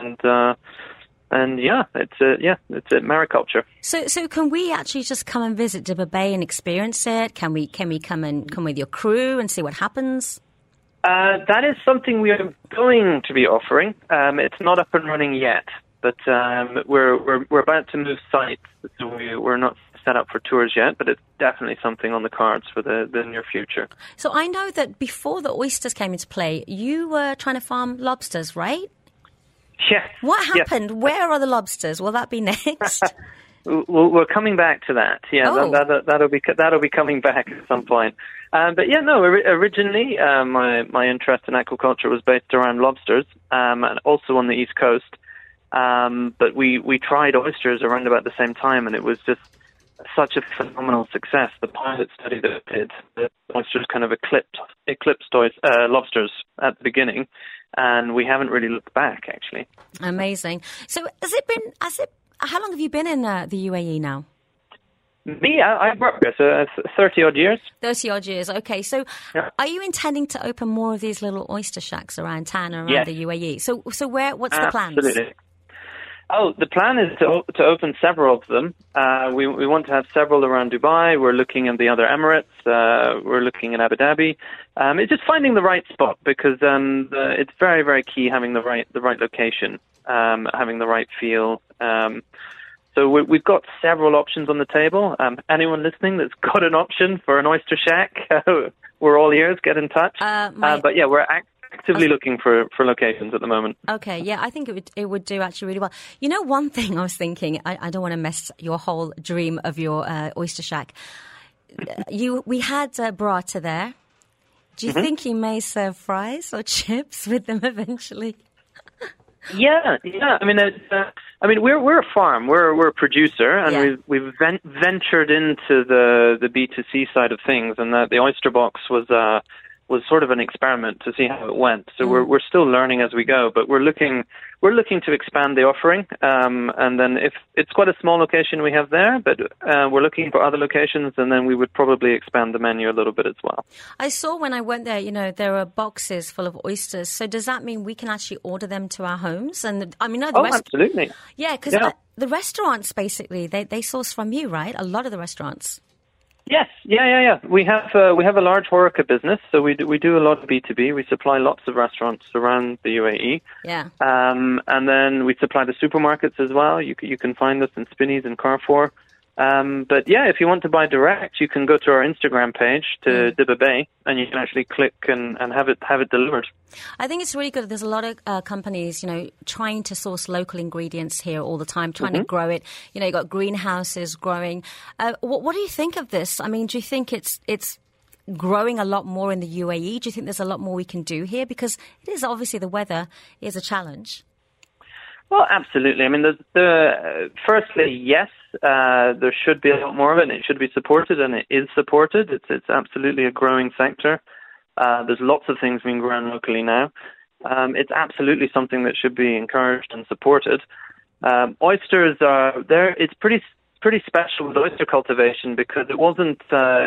and it's a mariculture. So can we actually just come and visit Dibba Bay and experience it? Can we come with your crew and see what happens? That is something we are going to be offering. It's not up and running yet, but we're about to move sites, so we're not set up for tours yet. But it's definitely something on the cards for the near future. So I know that before the oysters came into play, you were trying to farm lobsters, right? Yeah. What happened? Yeah. Where are the lobsters? Will that be next? We're coming back to that. Yeah, that'll be coming back at some point. But yeah, no. Originally, my interest in aquaculture was based around lobsters, and also on the East Coast. But we tried oysters around about the same time, and it was just such a phenomenal success. The pilot study that we did, the oysters kind of eclipsed lobsters at the beginning, and we haven't really looked back, actually. Amazing. So how long have you been in the UAE now? Me, I've worked there 30-odd years. 30-odd years, okay. So Are you intending to open more of these little oyster shacks around town, around the UAE? So what's the plans? Absolutely. Oh, the plan is to open several of them. We want to have several around Dubai. We're looking at the other Emirates. We're looking at Abu Dhabi. It's just finding the right spot, because it's very, very key having the right location, having the right feel. So we've got several options on the table. Anyone listening that's got an option for an oyster shack, we're all ears. Get in touch. But yeah, we're actively looking for locations at the moment. Okay, yeah, I think it would do actually really well. You know, one thing I was thinking, I don't want to mess your whole dream of your oyster shack. We had burrata there. Do you think you may serve fries or chips with them eventually? Yeah. I mean, we're a farm. We're a producer, and we've ventured into the B2C side of things, and the oyster box was sort of an experiment to see how it went. So we're still learning as we go, but we're looking to expand the offering. And then if it's quite a small location we have there, but we're looking for other locations, and then we would probably expand the menu a little bit as well. I saw when I went there, there are boxes full of oysters. So does that mean we can actually order them to our homes? And absolutely. Yeah, because the restaurants basically they source from you, right? A lot of the restaurants. Yes, yeah. We have a large HoReCa business, so we do a lot of B2B. We supply lots of restaurants around the UAE. Yeah. And then we supply the supermarkets as well. You can find us in Spinneys and Carrefour. But yeah, if you want to buy direct, you can go to our Instagram page to Dibba Bay, and you can actually click and have it delivered. I think it's really good. There's a lot of companies, trying to source local ingredients here all the time, trying to grow it. You've got greenhouses growing. What do you think of this? I mean, do you think it's growing a lot more in the UAE? Do you think there's a lot more we can do here? Because it is obviously the weather is a challenge. Well, absolutely. I mean, firstly, yes, there should be a lot more of it, and it should be supported, and it is supported. It's absolutely a growing sector. There's lots of things being grown locally now. It's absolutely something that should be encouraged and supported. Oysters are there. It's pretty special with oyster cultivation, because it wasn't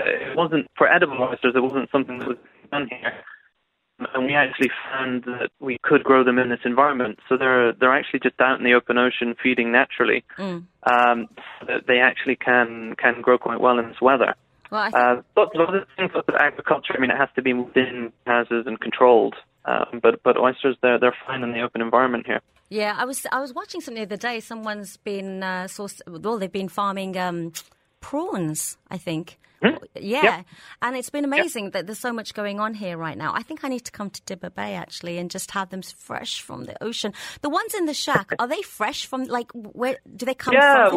for edible oysters. It wasn't something that was done here. And we actually found that we could grow them in this environment. So they're actually just out in the open ocean feeding naturally. So that they actually can grow quite well in this weather. Well, lots of other things, lots of agriculture. I mean, it has to be within houses and controlled. But oysters, they're fine in the open environment here. Yeah, I was watching something the other day. Someone's been they've been farming prawns, I think. Yeah, yep. And it's been amazing that there's so much going on here right now. I think I need to come to Dibba Bay, actually, and just have them fresh from the ocean. The ones in the shack, are they fresh from, where do they come from?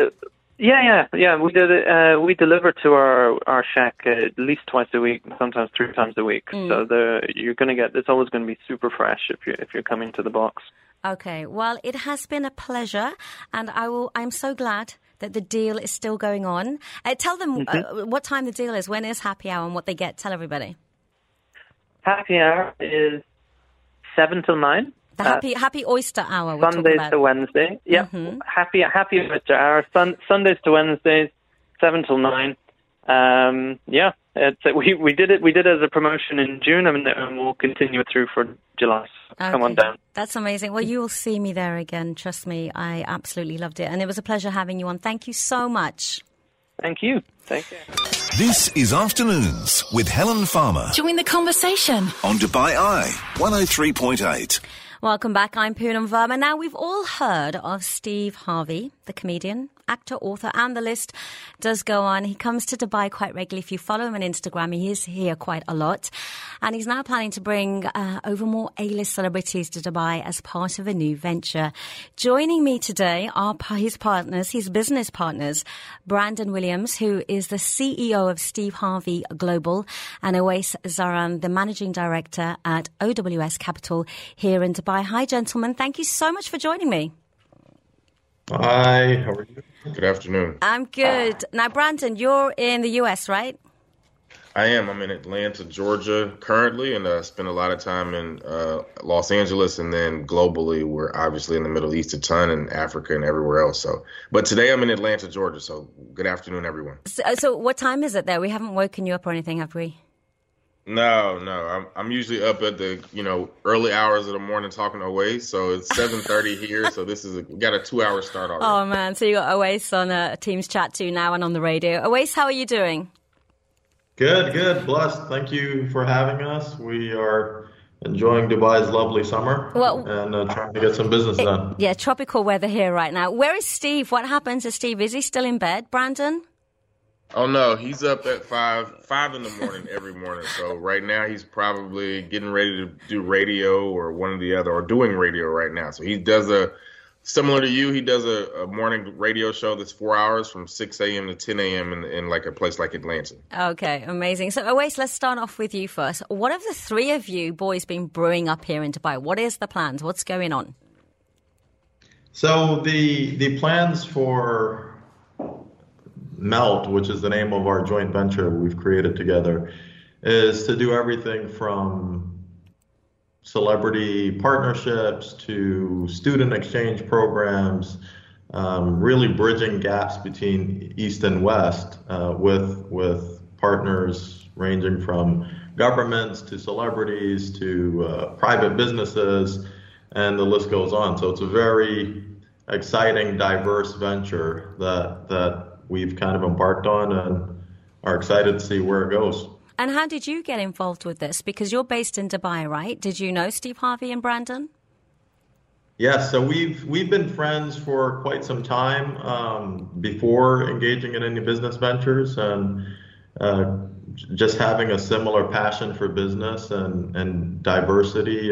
We deliver to our shack at least twice a week, sometimes 3 times a week. So you're going to get, it's always going to be super fresh if you're coming to the box. Okay, well, it has been a pleasure, and I'm so glad that the deal is still going on. Tell them what time the deal is. When is happy hour and what they get? Tell everybody. Happy hour is 7 till 9. The happy oyster hour. Sundays to Wednesday. Yeah, happy oyster hour. Sundays to Wednesdays, 7 till 9. We did it as a promotion in June, and we'll continue it through for July. Okay. Come on down. That's amazing. Well, you will see me there again. Trust me, I absolutely loved it, and it was a pleasure having you on. Thank you so much. Thank you. Thank you. This is Afternoons with Helen Farmer. Join the conversation on Dubai Eye 103.8. Welcome back. I'm Poonam Verma. Now, we've all heard of Steve Harvey, the comedian, actor, author, and the list does go on. He comes to Dubai quite regularly. If you follow him on Instagram, he is here quite a lot. And he's now planning to bring over more A-list celebrities to Dubai as part of a new venture. Joining me today are his business partners, Brandon Williams, who is the CEO of Steve Harvey Global, and Awais Zaran, the managing director at OWS Capital here in Dubai. Hi, gentlemen. Thank you so much for joining me. Hi, how are you? Good afternoon. I'm good. Now, Brandon, you're in the US, right? I am. I'm in Atlanta, Georgia currently, and spend a lot of time in Los Angeles, and then globally, we're obviously in the Middle East a ton, and Africa and everywhere else. But today I'm in Atlanta, Georgia. So good afternoon, everyone. So what time is it there? We haven't woken you up or anything, have we? No. I'm usually up at the early hours of the morning talking to Oasis. So it's 7:30 here. So we got a 2-hour start already. Oh man! So you got Oasis on a Teams chat too now and on the radio. Oasis, how are you doing? Good. Blessed. Thank you for having us. We are enjoying Dubai's lovely summer and trying to get some business done. Yeah, tropical weather here right now. Where is Steve? What happened to Steve? Is he still in bed, Brandon? Oh no, he's up at 5 in the morning every morning. So right now he's probably getting ready to do radio or one or the other, or doing radio right now. So he does similar to you, he does a morning radio show that's 4 hours from 6 a.m. to 10 a.m. in like a place like Atlanta. Okay, amazing. So Oasis, let's start off with you first. What have the three of you boys been brewing up here in Dubai? What is the plans? What's going on? So the plans for Melt, which is the name of our joint venture we've created together, is to do everything from celebrity partnerships to student exchange programs, really bridging gaps between East and West with partners ranging from governments to celebrities to private businesses, and the list goes on. So it's a very exciting, diverse venture that we've kind of embarked on and are excited to see where it goes. And how did you get involved with this? Because you're based in Dubai, right? Did you know Steve Harvey and Brandon? Yes, so we've been friends for quite some time before engaging in any business ventures, and just having a similar passion for business and diversity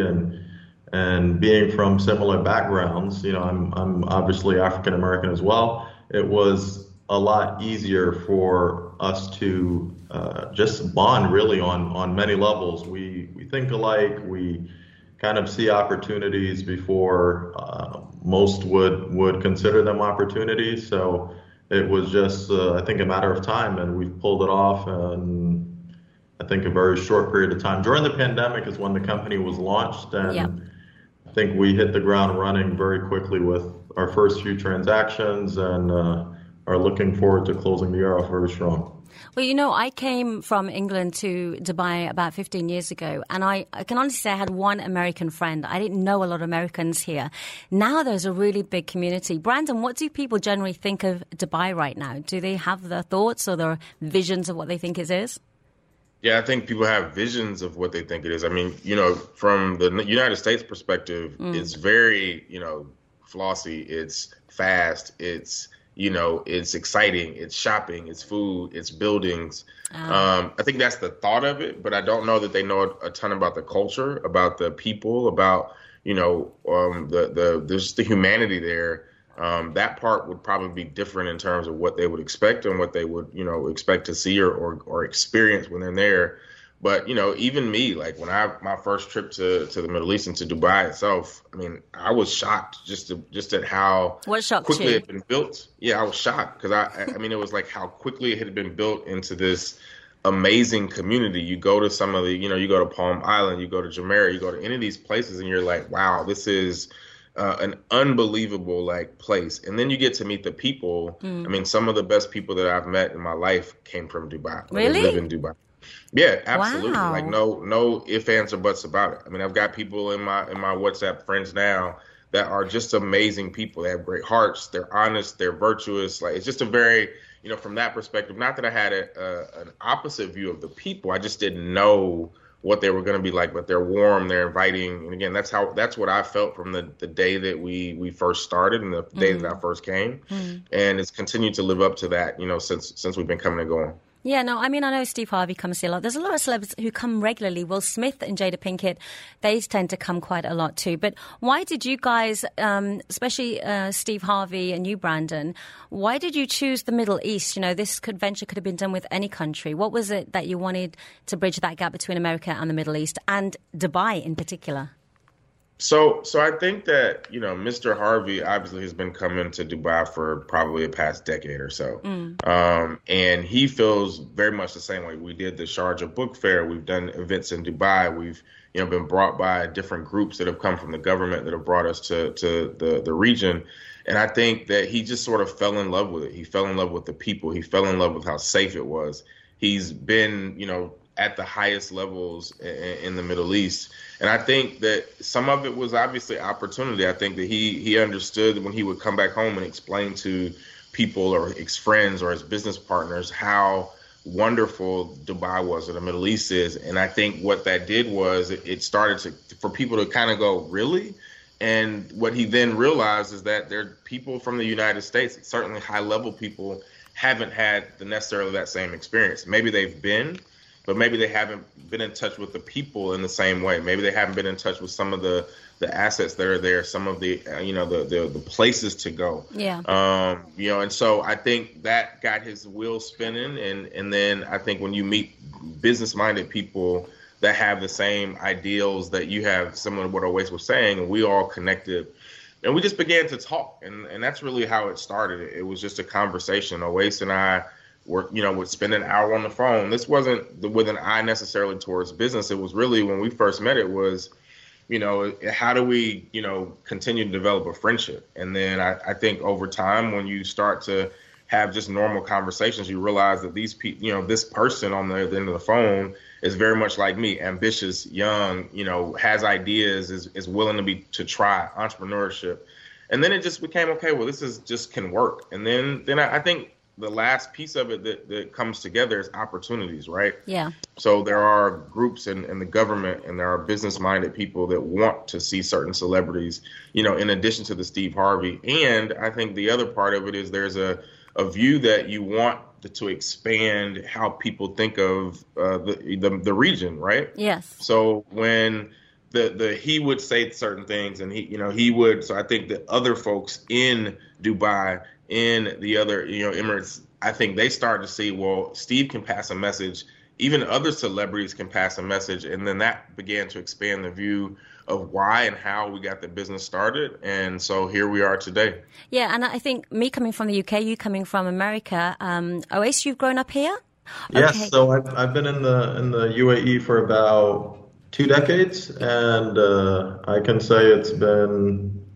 and being from similar backgrounds. I'm obviously African American as well. It was a lot easier for us to just bond really on many levels. We think alike. We kind of see opportunities before most would consider them opportunities. So it was just, I think, a matter of time, and we've pulled it off in, I think, a very short period of time. During the pandemic is when the company was launched, and I think we hit the ground running very quickly with our first few transactions, and are looking forward to closing the year off very strong. Well, I came from England to Dubai about 15 years ago, and I can honestly say I had one American friend. I didn't know a lot of Americans here. Now there's a really big community. Brandon, what do people generally think of Dubai right now? Do they have their thoughts or their visions of what they think it is? Yeah, I think people have visions of what they think it is. I mean, from the United States perspective, it's very, flossy. It's fast. It's exciting, it's shopping, it's food, it's buildings. I think that's the thought of it, but I don't know that they know a ton about the culture, about the people, about, there's the humanity there. That part would probably be different in terms of what they would expect and what they would, expect to see or experience when they're there. But, even me, like when my first trip to the Middle East and to Dubai itself, I mean, I was shocked just at how quickly it had been built. Yeah, I was shocked because I mean, it was like how quickly it had been built into this amazing community. You go to some of the, you go to Palm Island, you go to Jumeirah, you go to any of these places and you're like, wow, this is an unbelievable place. And then you get to meet the people. I mean, some of the best people that I've met in my life came from Dubai. Really? They live in Dubai. Yeah, absolutely. Wow. Like no ifs, ands, or buts about it. I mean, I've got people in my WhatsApp friends now that are just amazing people. They have great hearts. They're honest. They're virtuous. Like, it's just a very, from that perspective, not that I had an opposite view of the people. I just didn't know what they were going to be like, but they're warm, they're inviting. And again, that's what I felt from the day that we first started and the day that I first came. And it's continued to live up to that, since we've been coming and going. Yeah, no, I mean, I know Steve Harvey comes here a lot. There's a lot of celebs who come regularly. Will Smith and Jada Pinkett, they tend to come quite a lot too. But why did you guys, especially Steve Harvey and you, Brandon, why did you choose the Middle East? This venture could have been done with any country. What was it that you wanted to bridge that gap between America and the Middle East and Dubai in particular? So I think that, Mr. Harvey obviously has been coming to Dubai for probably the past decade or so. And he feels very much the same way. We did the Sharjah Book Fair. We've done events in Dubai. We've, been brought by different groups that have come from the government that have brought us to the region. And I think that he just sort of fell in love with it. He fell in love with the people. He fell in love with how safe it was. He's been, at the highest levels in the Middle East. And I think that some of it was obviously opportunity. I think that he understood when he would come back home and explain to people or his friends or his business partners how wonderful Dubai was or the Middle East is. And I think what that did was it started for people to kind of go, really? And what he then realized is that there are people from the United States, certainly high-level people, haven't had necessarily that same experience. Maybe they've been, but maybe they haven't been in touch with the people in the same way. Maybe they haven't been in touch with some of the assets that are there, some of the, the places to go. Yeah. And so I think that got his wheels spinning. And then I think when you meet business-minded people that have the same ideals that you have, similar to what Owais was saying, and we all connected. And we just began to talk. And that's really how it started. It was just a conversation. Owais and I would spend an hour on the phone. This wasn't with an eye necessarily towards business. It was really, when we first met, it was, how do we, continue to develop a friendship? And then I think over time, when you start to have just normal conversations, you realize that these people, this person on the end of the phone is very much like me, ambitious, young, has ideas, is willing to try entrepreneurship. And then it just became, okay, well, this just can work. And then I think the last piece of it that comes together is opportunities, right? Yeah. So there are groups in the government, and there are business-minded people that want to see certain celebrities, in addition to the Steve Harvey. And I think the other part of it is there's a view that you want to expand how people think of the region, right? Yes. So when he would say certain things, and he would. So I think that other folks in Dubai, in the other Emirates, I think they started to see, well, Steve can pass a message. Even other celebrities can pass a message, and then that began to expand the view of why and how we got the business started. And so here we are today. Yeah, and I think me coming from the UK, you coming from America, Owais, you've grown up here? Yes, Okay. so I've been in the UAE for about 2 decades, and I can say it's been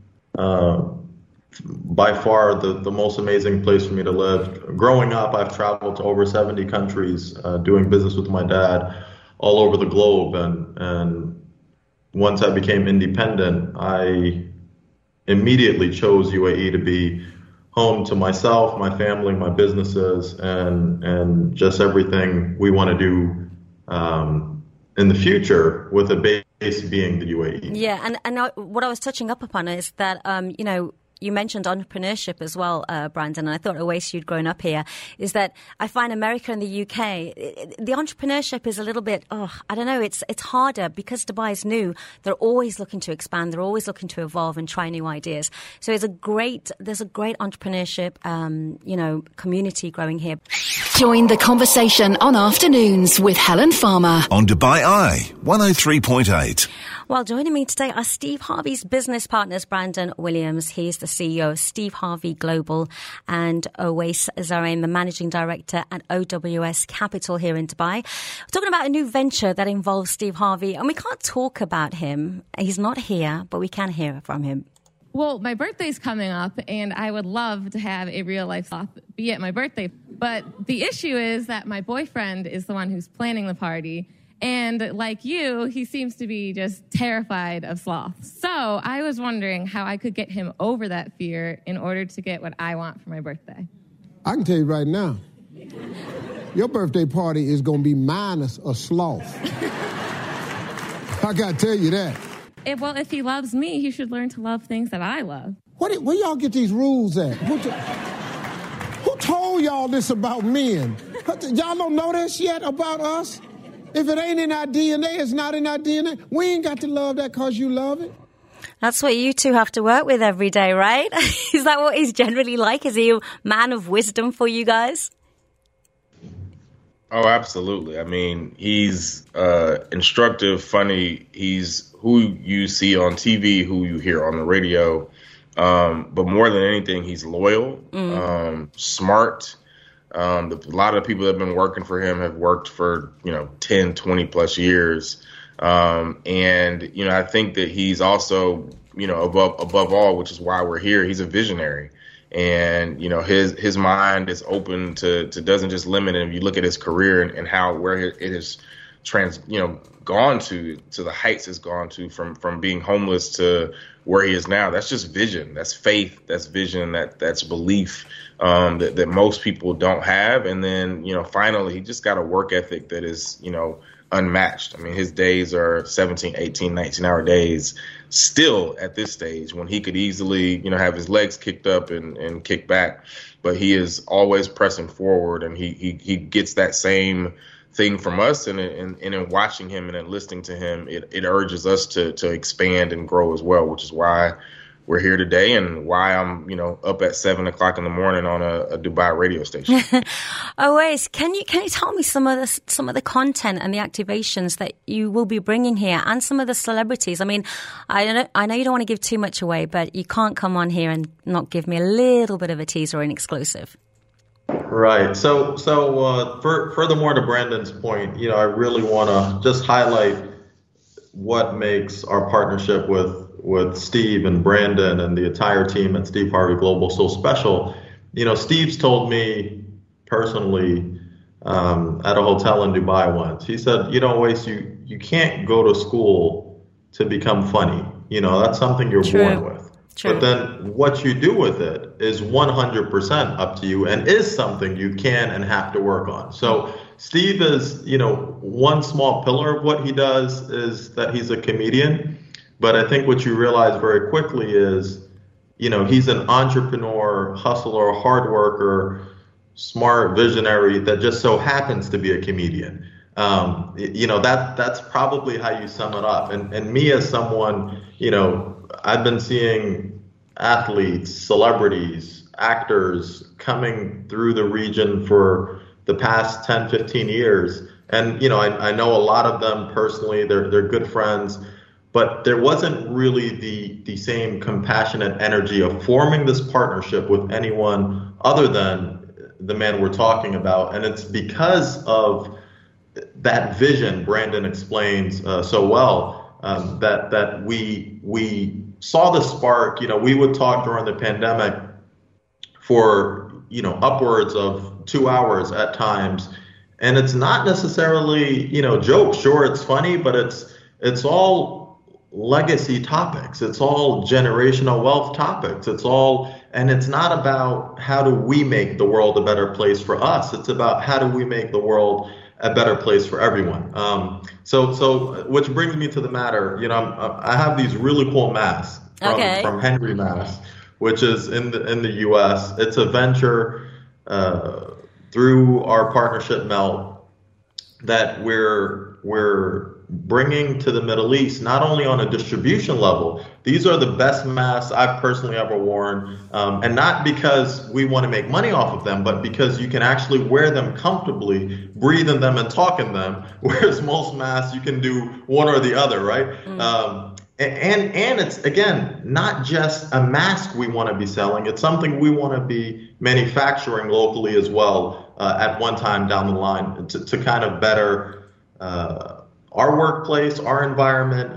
by far the most amazing place for me to live. Growing up, I've traveled to over 70 countries, doing business with my dad all over the globe, and once I became independent, I immediately chose UAE to be home to myself, my family, my businesses, and just everything we want to do in the future, with a base being the UAE. Yeah, and what I was touching up upon is that, you mentioned entrepreneurship as well, Brandon, and I thought, Owais, you'd grown up here, is that I find America and the UK, the entrepreneurship is a little bit, I don't know, it's harder because Dubai is new. They're always looking to expand. They're always looking to evolve and try new ideas. So there's a great entrepreneurship, community growing here. Join the conversation on Afternoons with Helen Farmer on Dubai Eye 103.8. Well, joining me today are Steve Harvey's business partners, Brandon Williams. He's the CEO of Steve Harvey Global, and Owais Zahrain, the managing director at OWS Capital here in Dubai. We're talking about a new venture that involves Steve Harvey, and we can't talk about him. He's not here, but we can hear from him. Well, my birthday's coming up, and I would love to have a real-life sloth be at my birthday. But the issue is that my boyfriend is the one who's planning the party. And like you, he seems to be just terrified of sloths. So I was wondering how I could get him over that fear in order to get what I want for my birthday. I can tell you right now, your birthday party is going to be minus a sloth. I got to tell you that. If he loves me, he should learn to love things that I love. Where y'all get these rules at? Who told y'all this about men? Y'all don't know this yet about us? If it ain't in our DNA, it's not in our DNA. We ain't got to love that because you love it. That's what you two have to work with every day, right? Is that what he's generally like? Is he a man of wisdom for you guys? Oh, absolutely. I mean, he's instructive, funny. He's who you see on TV, who you hear on the radio. But more than anything, he's loyal, smart. A lot of the people that have been working for him have worked for, 10, 20 plus years. And, I think that he's also, above all, which is why we're here, he's a visionary. And, his mind is open to doesn't just limit him. You look at his career and where it has gone to the heights it's gone to from being homeless to where he is now. That's just vision. That's faith. That's vision. That's belief that most people don't have. And then, finally, he just got a work ethic that is, unmatched. I mean, his days are 17, 18, 19-hour days still at this stage when he could easily, have his legs kicked up and kick back. But he is always pressing forward, and he gets that same thing from us. And in watching him and in listening to him, it urges us to expand and grow as well, which is why we're here today and why I'm, up at 7 o'clock in the morning on a Dubai radio station. Owais, can you tell me some of the content and the activations that you will be bringing here, and some of the celebrities? I mean, I know you don't want to give too much away, but you can't come on here and not give me a little bit of a teaser or an exclusive. Right. So furthermore to Brandon's point, I really want to just highlight what makes our partnership with Steve and Brandon and the entire team at Steve Harvey Global so special. Steve's told me personally at a hotel in Dubai once, he said, Owais, you can't go to school to become funny. That's something you're born with. True. But then what you do with it is 100% up to you and is something you can and have to work on. So Steve is, one small pillar of what he does is that he's a comedian. But I think what you realize very quickly is, he's an entrepreneur, hustler, hard worker, smart, visionary that just so happens to be a comedian. That's probably how you sum it up. And me as someone, I've been seeing athletes, celebrities, actors coming through the region for the past 10, 15 years. And, I know a lot of them personally, they're good friends, but there wasn't really the same compassionate energy of forming this partnership with anyone other than the man we're talking about. And it's because of that vision Brandon explains so well, that we saw the spark. We would talk during the pandemic for, upwards of 2 hours at times. And it's not necessarily, jokes. Sure, it's funny, but it's all legacy topics. It's all generational wealth topics. And it's not about how do we make the world a better place for us. It's about how do we make the world a better place for everyone. So which brings me to the matter. I have these really cool masks from Henry Mask, which is in the U.S. It's a venture through our partnership Melt that we're bringing to the Middle East, not only on a distribution level. These are the best masks I've personally ever worn, and not because we want to make money off of them, but because you can actually wear them comfortably, breathe in them and talk in them, whereas most masks you can do one or the other, right? And it's, again, not just a mask we want to be selling. It's something we want to be manufacturing locally as well at one time down the line to kind of better our workplace, our environment,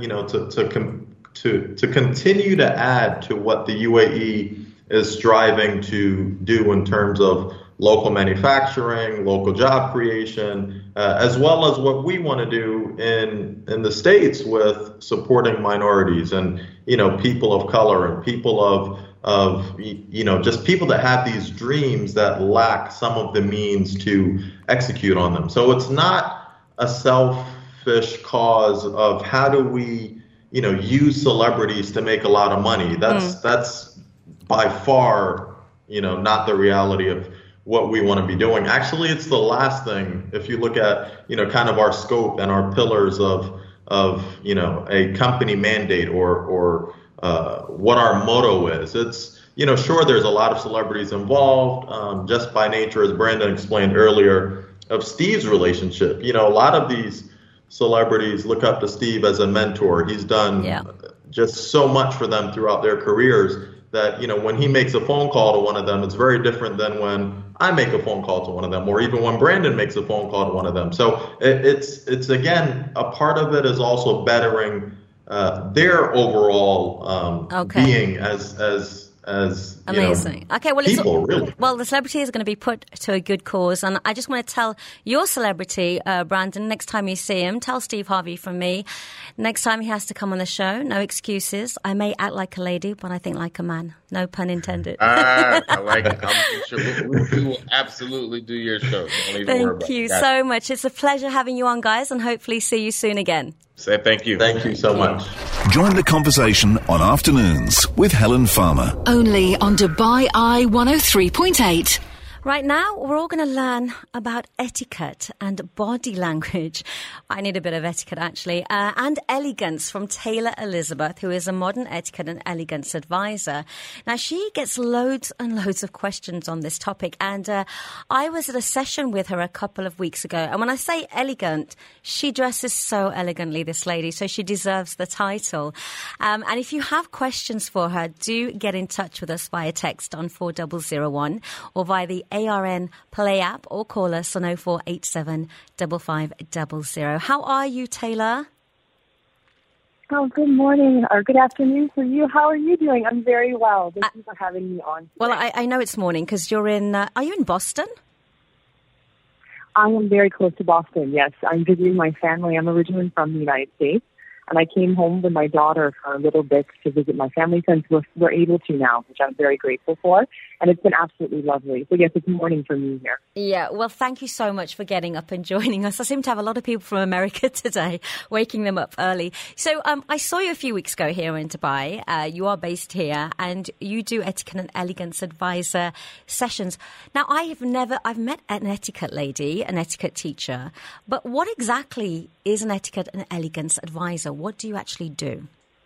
to continue to add to what the UAE is striving to do in terms of local manufacturing, local job creation, as well as what we want to do in the States with supporting minorities and, people of color and people of just people that have these dreams that lack some of the means to execute on them. So it's not a selfish cause of how do we, use celebrities to make a lot of money. That's by far, not the reality of what we want to be doing. Actually, it's the last thing. If you look at, kind of our scope and our pillars of a company mandate or what our motto is. It's, sure, there's a lot of celebrities involved, just by nature, as Brandon explained earlier. Steve's relationship. You know, a lot of these celebrities look up to Steve as a mentor. He's done just so much for them throughout their careers that, you know, when he makes a phone call to one of them, it's very different than when I make a phone call to one of them, or even when Brandon makes a phone call to one of them. So it's again, a part of it is also bettering their overall being as amazing. Okay, well, people, really. Well, the celebrity is going to be put to a good cause, and I just want to tell your celebrity, Brandon, next time you see him, tell Steve Harvey from me. Next time he has to come on the show, no excuses. I may act like a lady, but I think like a man. No pun intended. I like it. I'm sure we will absolutely do your show. Don't even worry about Thank you that. so much. It's a pleasure having you on, guys, and hopefully see you soon again. Say thank you. Thank you so much. Join the conversation on Afternoons with Helen Farmer. Only on Dubai Eye 103.8. Right now, we're all going to learn about etiquette and body language. I need a bit of etiquette, actually, and elegance from Taylor Elizabeth, who is a modern etiquette and elegance advisor. Now, she gets loads and loads of questions on this topic, and I was at a session with her a couple of weeks ago. And when I say elegant, she dresses so elegantly, this lady, so she deserves the title. And if you have questions for her, do get in touch with us via text on 4001 or via the ARN Play app, or call us on 0487 5500. How are you, Taylor? Oh, good morning or good afternoon for you. How are you doing? I'm very well. Thank you for having me on today. Well, I know it's morning because you're in, are you in Boston? I am very close to Boston, yes. I'm visiting my family. I'm originally from the United States, and I came home with my daughter for a little bit to visit my family since we're able to now, which I'm very grateful for. And it's been absolutely lovely. So, yes, it's morning for me here. Yeah, well, thank you so much for getting up and joining us. I seem to have a lot of people from America today, waking them up early. So I saw you a few weeks ago here in Dubai. You are based here, and you do etiquette and elegance advisor sessions. Now, I've met an etiquette lady, an etiquette teacher, but what exactly is an etiquette and elegance advisor? What do you actually do?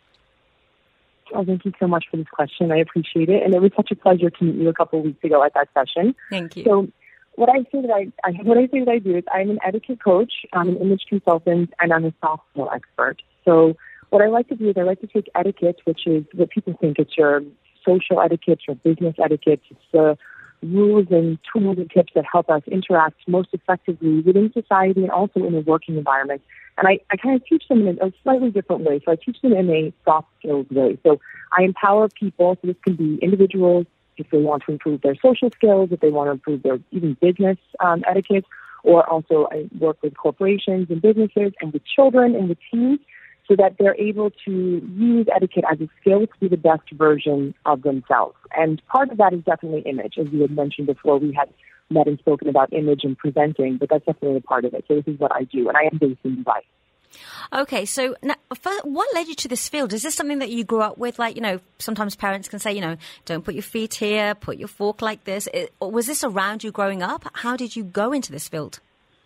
Oh, thank you so much for this question. I appreciate it. And it was such a pleasure to meet you a couple of weeks ago at that session. Thank you. So what I say that I do is I'm an etiquette coach, I'm an image consultant, and I'm a soft skill expert. So what I like to do is I like to take etiquette, which is what people think it's your social etiquette, your business etiquette. It's the rules and tools and tips that help us interact most effectively within society and also in a working environment. And I kind of teach them in a slightly different way. So I teach them in a soft skills way. So I empower people. So this can be individuals if they want to improve their social skills, if they want to improve their even business etiquette, or also I work with corporations and businesses and with children and with teens so that they're able to use etiquette as a skill to be the best version of themselves. And part of that is definitely image. As you had mentioned before, we had met and spoken about image and presenting, but that's definitely a part of it. So this is what I do, and I am based in Dubai. Okay, so now, what led you to this field? Is this something that you grew up with? Like, sometimes parents can say, don't put your feet here, put your fork like this. Or was this around you growing up? How did you go into this field?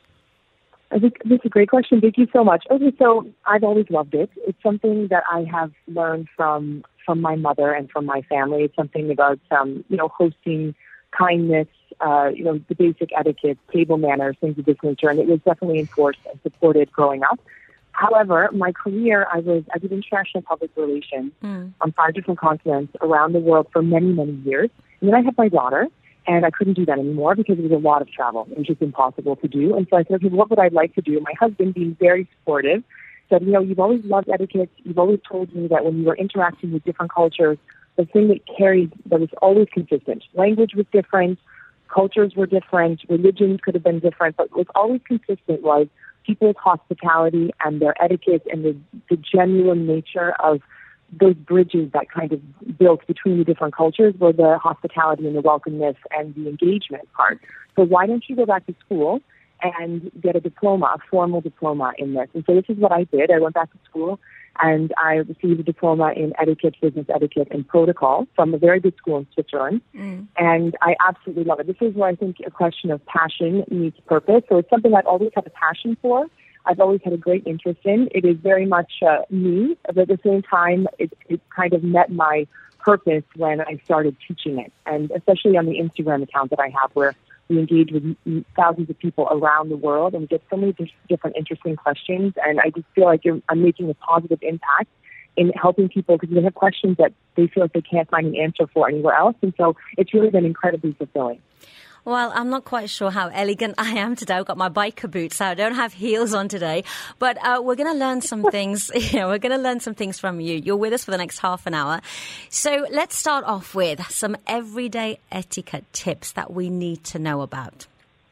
I think that's a great question. Thank you so much. Okay, so I've always loved it. It's something that I have learned from my mother and from my family. It's something about, hosting, kindness, the basic etiquette, table manners, things of this nature, and it was definitely enforced and supported growing up. However, my career, I did international public relations on 5 different continents around the world for many, many years. And then I had my daughter, and I couldn't do that anymore because it was a lot of travel. It was just impossible to do. And so I said, okay, what would I like to do? My husband, being very supportive, said, you've always loved etiquette. You've always told me that when you were interacting with different cultures, the thing that was always consistent. Language was different, cultures were different, religions could have been different, but what was always consistent was people's hospitality and their etiquette and the genuine nature of those bridges that kind of built between the different cultures were the hospitality and the welcomeness and the engagement part. So why don't you go back to school and get a diploma, a formal diploma in this? And so this is what I did. I went back to school and I received a diploma in etiquette, business etiquette, and protocol from a very good school in Switzerland. And I absolutely love it. This is where I think a question of passion meets purpose. So it's something I've always had a passion for. I've always had a great interest in. It is very much me, but at the same time, it kind of met my purpose when I started teaching it. And especially on the Instagram account that I have where We engage with thousands of people around the world and get so many different interesting questions. And I just feel like I'm making a positive impact in helping people because they have questions that they feel like they can't find an answer for anywhere else. And so it's really been incredibly fulfilling. Well, I'm not quite sure how elegant I am today. I've got my biker boots, so I don't have heels on today. But we're going to learn some things. We're going to learn some things from you. You're with us for the next half an hour. So let's start off with some everyday etiquette tips that we need to know about.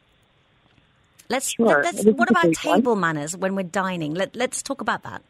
What about table manners when we're dining? Let's talk about that.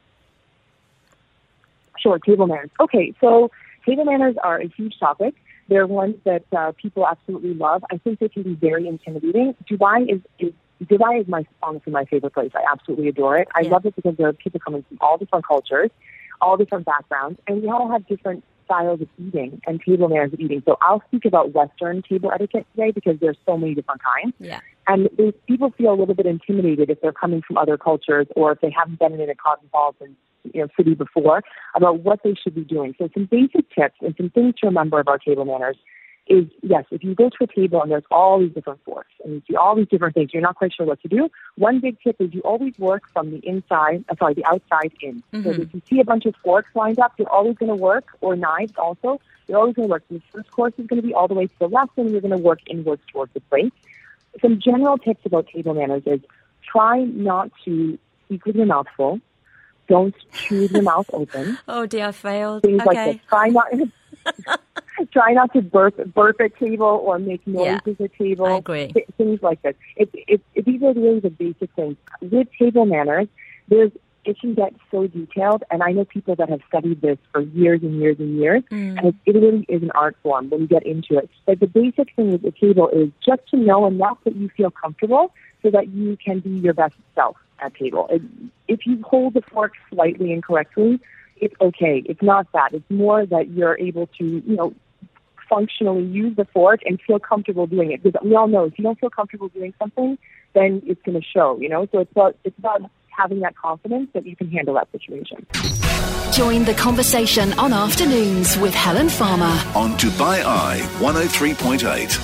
Sure, table manners. Okay, so table manners are a huge topic. They're ones that people absolutely love. I think they can be very intimidating. Dubai is honestly my favorite place. I absolutely adore it. I love it because there are people coming from all different cultures, all different backgrounds, and we all have different styles of eating and table manners of eating. So I'll speak about Western table etiquette today because there's so many different kinds. Yeah. And people feel a little bit intimidated if they're coming from other cultures or if they haven't been in a cosmopolitan city before about what they should be doing. So some basic tips and some things to remember about table manners is, yes, if you go to a table and there's all these different forks and you see all these different things, you're not quite sure what to do. One big tip is you always work from the outside in. Mm-hmm. So if you see a bunch of forks lined up, you're always going to work, or knives also, you're always going to work. So the first course is going to be all the way to the left and you're going to work inwards towards the plate. Some general tips about table manners is try not to speak with your mouth full. Don't chew with your mouth open. Oh dear, I failed. Things like this. Try not to burp at table or make noises at table. I agree. Things like this. These are really the basic things. With table manners, it can get so detailed, and I know people that have studied this for years and years and years, and it really is an art form when you get into it. But the basic thing with the table is just to know enough that you feel comfortable so that you can be your best self at table. If you hold the fork slightly incorrectly, it's okay. It's not that. It's more that you're able to, functionally use the fork and feel comfortable doing it. Because we all know if you don't feel comfortable doing something, then it's going to show, So it's about having that confidence that you can handle that situation. Join the conversation on Afternoons with Helen Farmer on Dubai Eye 103.8.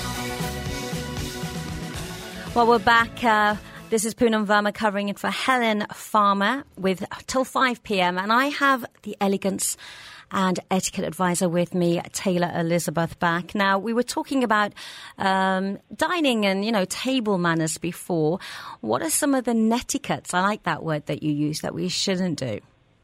Well, we're back. This is Poonam Verma covering it for Helen Farmer with till 5 p.m. And I have the elegance and etiquette advisor with me, Taylor Elizabeth, back. Now, we were talking about dining and, table manners before. What are some of the netiquettes, I like that word that you use, that we shouldn't do?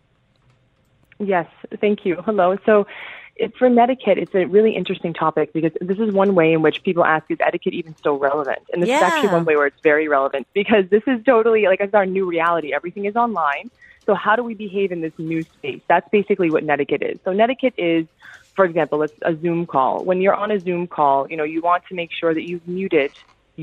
Yes, thank you. Hello. So for netiquette, it's a really interesting topic because this is one way in which people ask, is etiquette even still relevant? And this is actually one way where it's very relevant because this is totally, it's our new reality. Everything is online. So how do we behave in this new space? That's basically what netiquette is. So netiquette is, for example, it's a Zoom call. When you're on a Zoom call, you want to make sure that you've muted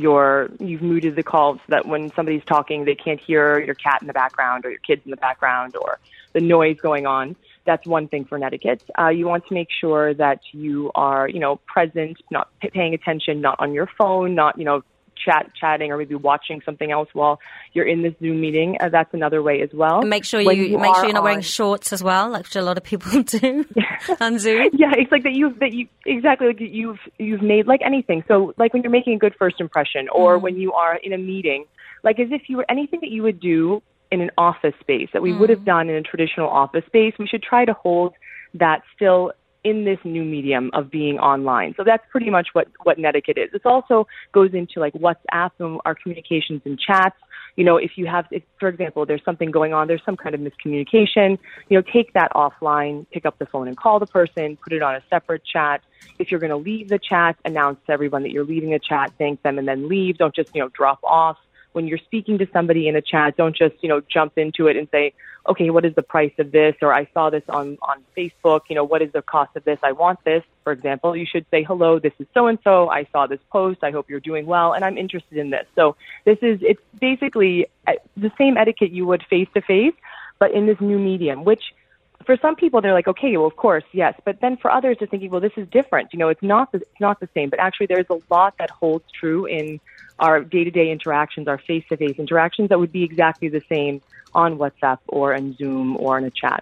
the call so that when somebody's talking, they can't hear your cat in the background or your kids in the background or the noise going on. That's one thing for netiquette. You want to make sure that you are, present, not paying attention, not on your phone, not, chatting or maybe watching something else while you're in this Zoom meeting. That's another way as well. And make sure you're not wearing shorts as well, like a lot of people do on Zoom. Yeah, it's like you've made like anything. So like when you're making a good first impression or when you are in a meeting, like as if you were anything that you would do in an office space that we would have done in a traditional office space, we should try to hold that still in this new medium of being online. So that's pretty much what netiquette is. This also goes into like WhatsApp and our communications and chats. If for example, there's something going on, there's some kind of miscommunication, take that offline, pick up the phone and call the person, put it on a separate chat. If you're going to leave the chat, announce to everyone that you're leaving the chat, thank them and then leave. Don't just, drop off. When you're speaking to somebody in a chat, don't just, jump into it and say, okay, what is the price of this? Or I saw this on Facebook, what is the cost of this? I want this. For example, you should say, hello, this is so-and-so. I saw this post. I hope you're doing well. And I'm interested in this. So it's basically the same etiquette you would face-to-face, but in this new medium, which for some people, they're like, okay, well, of course, yes. But then for others, they're thinking, well, this is different. It's not the same. But actually, there's a lot that holds true in our day-to-day interactions, our face-to-face interactions that would be exactly the same on WhatsApp or on Zoom or in a chat.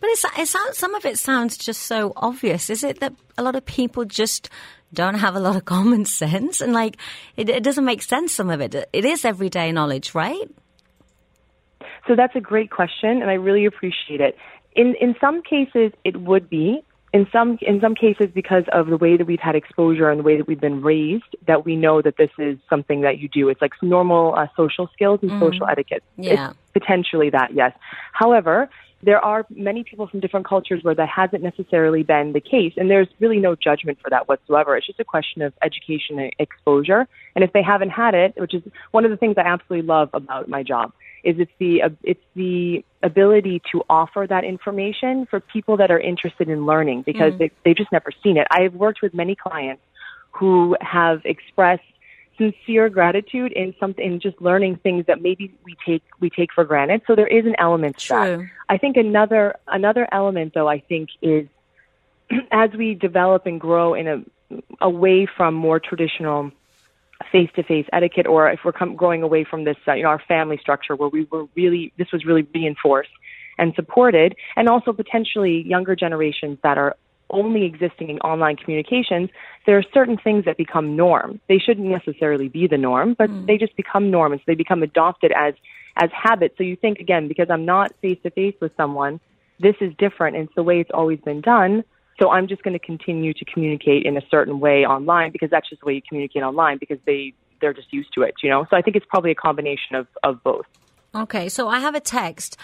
But it sounds, some of it sounds just so obvious. Is it that a lot of people just don't have a lot of common sense? And like, it doesn't make sense, some of it. It is everyday knowledge, right? So that's a great question, and I really appreciate it. In some cases, it would be. In some cases, because of the way that we've had exposure and the way that we've been raised, that we know that this is something that you do. It's like normal social skills and social etiquette. Yeah. It's potentially that, yes. However, there are many people from different cultures where that hasn't necessarily been the case, and there's really no judgment for that whatsoever. It's just a question of education and exposure. And if they haven't had it, which is one of the things I absolutely love about my job, is it's the ability to offer that information for people that are interested in learning, because they've just never seen it. I have worked with many clients who have expressed sincere gratitude in just learning things that maybe we take for granted. So there is an element to that. I think another element, though, I think is as we develop and grow away from more traditional face-to-face etiquette, or if we're growing away from this, our family structure where this was really reinforced and supported, and also potentially younger generations that are only existing in online communications, there are certain things that become norm. They shouldn't necessarily be the norm, but they just become norm, and so they become adopted as habits. So you think, again, because I'm not face-to-face with someone, this is different, and it's the way it's always been done. So I'm just going to continue to communicate in a certain way online, because that's just the way you communicate online, because they're just used to it, So I think it's probably a combination of both. Okay, so I have a text.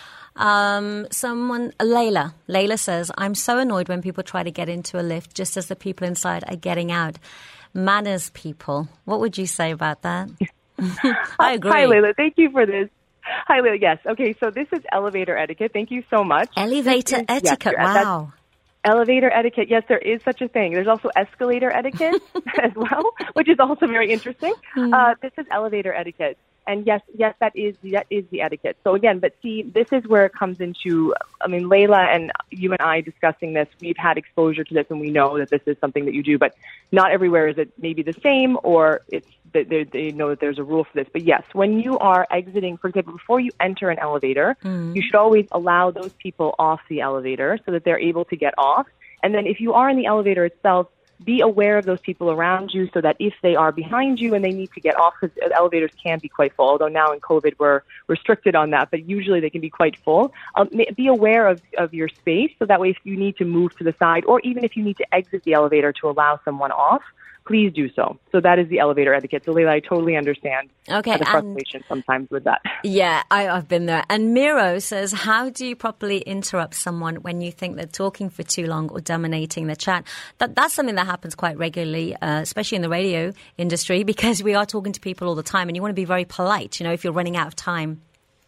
Layla says, I'm so annoyed when people try to get into a lift just as the people inside are getting out. Manners people. What would you say about that? I agree. Hi, Layla. Thank you for this. Hi, Layla. Yes. Okay, so this is elevator etiquette. Thank you so much. Elevator etiquette. Wow. Elevator etiquette, yes, there is such a thing. There's also escalator etiquette as well, which is also very interesting. This is elevator etiquette. And yes, that is the etiquette. So again, but see, this is where it comes into, Layla and you and I discussing this, we've had exposure to this and we know that this is something that you do, but not everywhere is it maybe the same, or it's they know that there's a rule for this. But yes, when you are exiting, for example, before you enter an elevator, you should always allow those people off the elevator so that they're able to get off. And then if you are in the elevator itself, be aware of those people around you so that if they are behind you and they need to get off, because elevators can be quite full, although now in COVID we're restricted on that, but usually they can be quite full. Be aware of your space so that way if you need to move to the side, or even if you need to exit the elevator to allow someone off, please do so. So that is the elevator etiquette. So Layla, I totally understand the frustration sometimes with that. Yeah, I've been there. And Miro says, how do you properly interrupt someone when you think they're talking for too long or dominating the chat? That's something that happens quite regularly, especially in the radio industry, because we are talking to people all the time and you want to be very polite, if you're running out of time.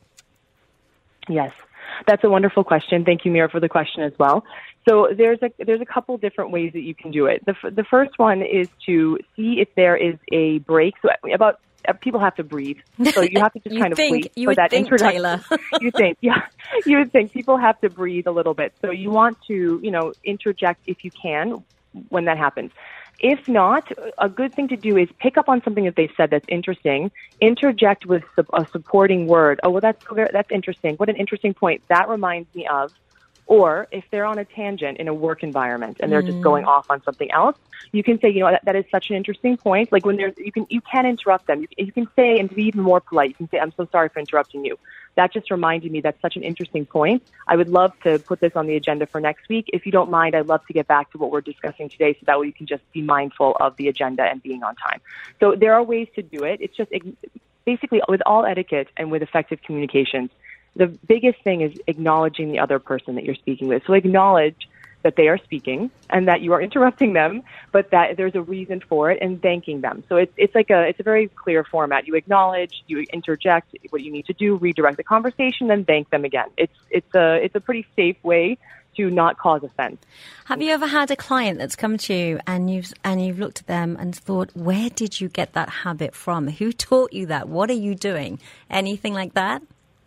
Yes, that's a wonderful question. Thank you, Miro, for the question as well. So there's a couple different ways that you can do it. The first one is to see if there is a break. So people have to breathe. So you have to just kind of wait for that introduction. Taylor. You would think people have to breathe a little bit. So you want to, interject if you can when that happens. If not, a good thing to do is pick up on something that they said that's interesting, interject with a supporting word. Oh, well, that's interesting. What an interesting point. That reminds me of. Or if they're on a tangent in a work environment and they're just going off on something else, you can say, that is such an interesting point. Like when you can interrupt them. You can say, and to be even more polite, you can say, I'm so sorry for interrupting you. That just reminded me that's such an interesting point. I would love to put this on the agenda for next week. If you don't mind, I'd love to get back to what we're discussing today so that way you can just be mindful of the agenda and being on time. So there are ways to do it. It's just basically with all etiquette and with effective communications, the biggest thing is acknowledging the other person that you're speaking with. So acknowledge that they are speaking and that you are interrupting them, but that there's a reason for it, and thanking them. So it's a very clear format. You acknowledge, you interject what you need to do, redirect the conversation, then thank them again. It's a pretty safe way to not cause offense. Have you ever had a client that's come to you and you've looked at them and thought, where did you get that habit from? Who taught you that? What are you doing? Anything like that?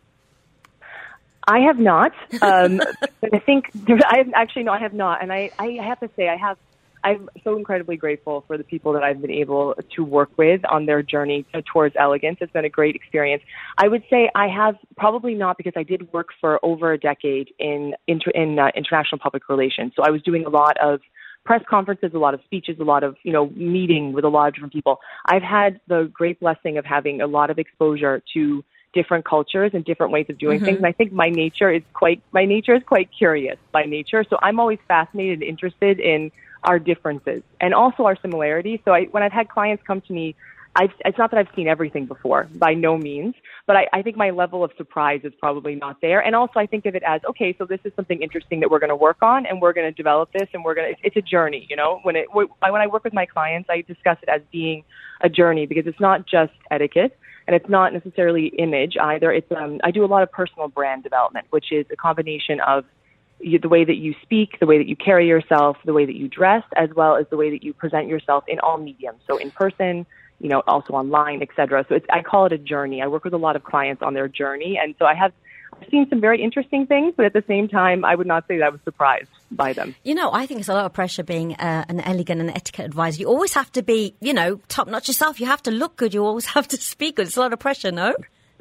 I have not, but I think I have not. And I have to say, I have I'm so incredibly grateful for the people that I've been able to work with on their journey towards elegance. It's been a great experience. I would say I have probably not, because I did work for over a decade in international public relations. So I was doing a lot of press conferences, a lot of speeches, a lot of, meeting with a lot of different people. I've had the great blessing of having a lot of exposure to different cultures and different ways of doing things. And I think my nature is quite curious by nature. So I'm always fascinated and interested in our differences and also our similarities. So when I've had clients come to me, it's not that I've seen everything before, by no means, but I think my level of surprise is probably not there. And also I think of it as, okay, so this is something interesting that we're going to work on, and we're going to develop this, and it's a journey, When I work with my clients, I discuss it as being a journey, because it's not just etiquette, and it's not necessarily image either. It's I do a lot of personal brand development, which is a combination of the way that you speak, the way that you carry yourself, the way that you dress, as well as the way that you present yourself in all mediums. So in person, also online, etc. So I call it a journey. I work with a lot of clients on their journey, and so I've seen some very interesting things, but at the same time, I would not say that I was surprised by them. I think it's a lot of pressure being an elegant and etiquette advisor. You always have to be, top-notch yourself. You have to look good. You always have to speak good. It's a lot of pressure, no?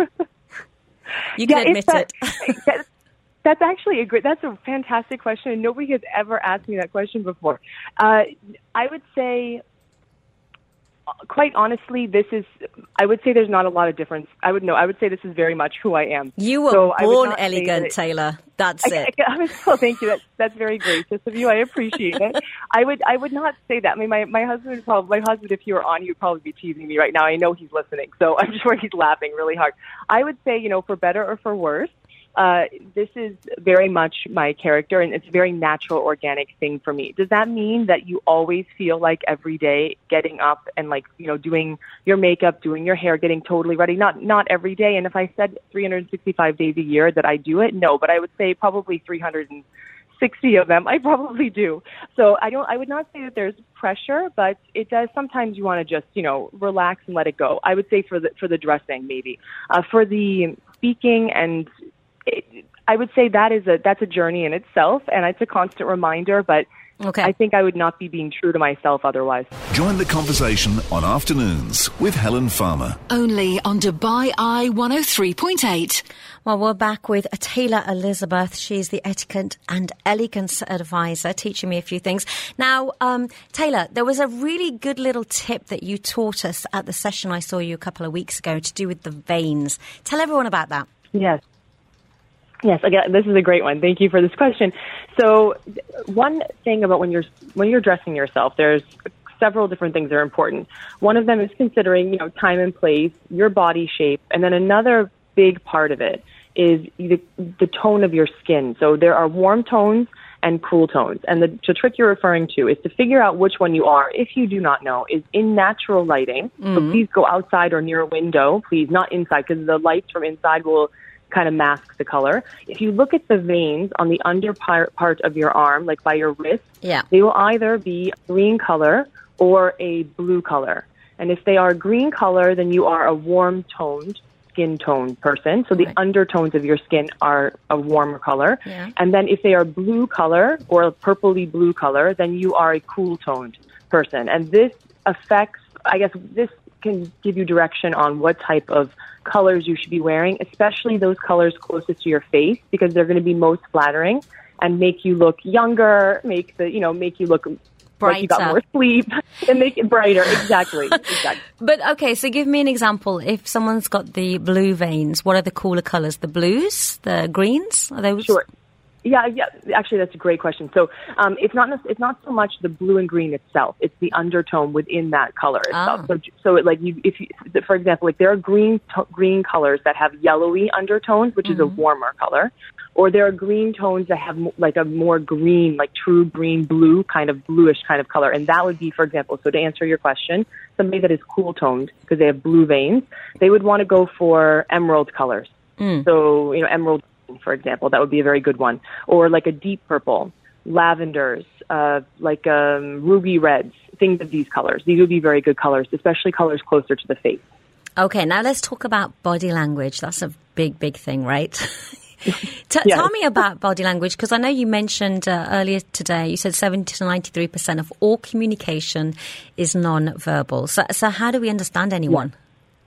You can admit it. That's actually that's a fantastic question, and nobody has ever asked me that question before. I would say, quite honestly, I would say there's not a lot of difference. I would say this is very much who I am. You were born elegant, Taylor. That's it. Well, thank you. That's very gracious of you. I appreciate it. I would not say that. I mean, my husband, if he were on, he would probably be teasing me right now. I know he's listening, so I'm sure he's laughing really hard. I would say, for better or for worse, this is very much my character, and it's a very natural, organic thing for me. Does that mean that you always feel like every day getting up and doing your makeup, doing your hair, getting totally ready? Not every day. And if I said 365 days a year that I do it, no, but I would say probably 360 of them I probably do. So I would not say that there's pressure, but it does. Sometimes you want to just, relax and let it go. I would say for the dressing, maybe. For the speaking and I would say that's a journey in itself, and it's a constant reminder, but I think I would not be being true to myself otherwise. Join the conversation on Afternoons with Helen Farmer. Only on Dubai Eye 103.8. Well, we're back with Taylor Elizabeth. She's the etiquette and elegance advisor, teaching me a few things. Now, Taylor, there was a really good little tip that you taught us at the session I saw you a couple of weeks ago to do with the veins. Tell everyone about that. Yes, again, this is a great one. Thank you for this question. So one thing about when you're dressing yourself, there's several different things that are important. One of them is considering, time and place, your body shape, and then another big part of it is the tone of your skin. So there are warm tones and cool tones. And the trick you're referring to is to figure out which one you are, if you do not know, is in natural lighting. So please go outside or near a window, please, not inside, because the lights from inside will kind of mask the color. If you look at the veins on the under part of your arm, like by your wrist, they will either be green color or a blue color. And if they are green color, then you are a warm-toned, skin tone person. So the undertones of your skin are a warmer color. And then if they are blue color or a purpley blue color, then you are a cool-toned person. And this affects, this can give you direction on what type of colors you should be wearing, especially those colors closest to your face, because they're going to be most flattering and make you look younger, make you look brighter. Like you got more sleep, and make it brighter. Exactly. But okay, so give me an example. If someone's got the blue veins, what are the cooler colors? The blues, the greens? Are those? Sure. Yeah. Actually, that's a great question. So, it's not so much the blue and green itself; it's the undertone within that color itself. So for example, there are green colors that have yellowy undertones, which is a warmer color, or there are green tones that have like a more green, like true green blue kind of bluish kind of color, and that would be, for example. So to answer your question, somebody that is cool toned because they have blue veins, they would want to go for emerald colors. So emerald, for example, that would be a very good one. Or like a deep purple, lavenders, ruby reds, things of these colors. These would be very good colors, especially colors closer to the face. Okay, now let's talk about body language. That's a big, big thing, right? Tell me about body language, because I know you mentioned earlier today, you said 70 to 93% of all communication is non-verbal. So how do we understand anyone? Yeah.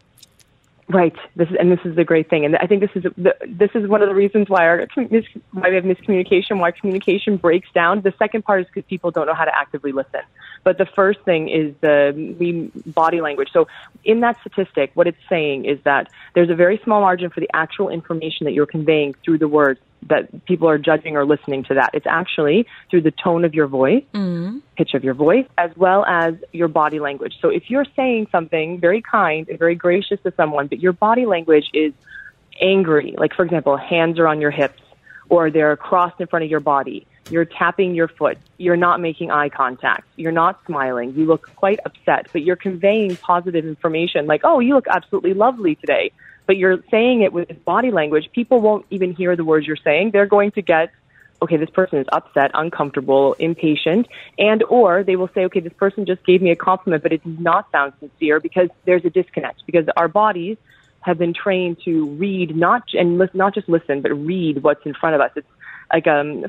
Right. This is the great thing. And I think this is one of the reasons why we have miscommunication, why communication breaks down. The second part is because people don't know how to actively listen. But the first thing is the body language. So in that statistic, what it's saying is that there's a very small margin for the actual information that you're conveying through the words that people are judging or listening to that. It's actually through the tone of your voice, pitch of your voice, as well as your body language. So if you're saying something very kind and very gracious to someone, but your body language is angry, like, for example, hands are on your hips or they're crossed in front of your body, you're tapping your foot, you're not making eye contact, you're not smiling, you look quite upset, but you're conveying positive information like, oh, you look absolutely lovely today. But you're saying it with body language, people won't even hear the words you're saying. They're going to get, okay, this person is upset, uncomfortable, impatient, and or they will say, okay, this person just gave me a compliment, but it does not sound sincere, because there's a disconnect, because our bodies have been trained to read, not just listen, but read what's in front of us. It's like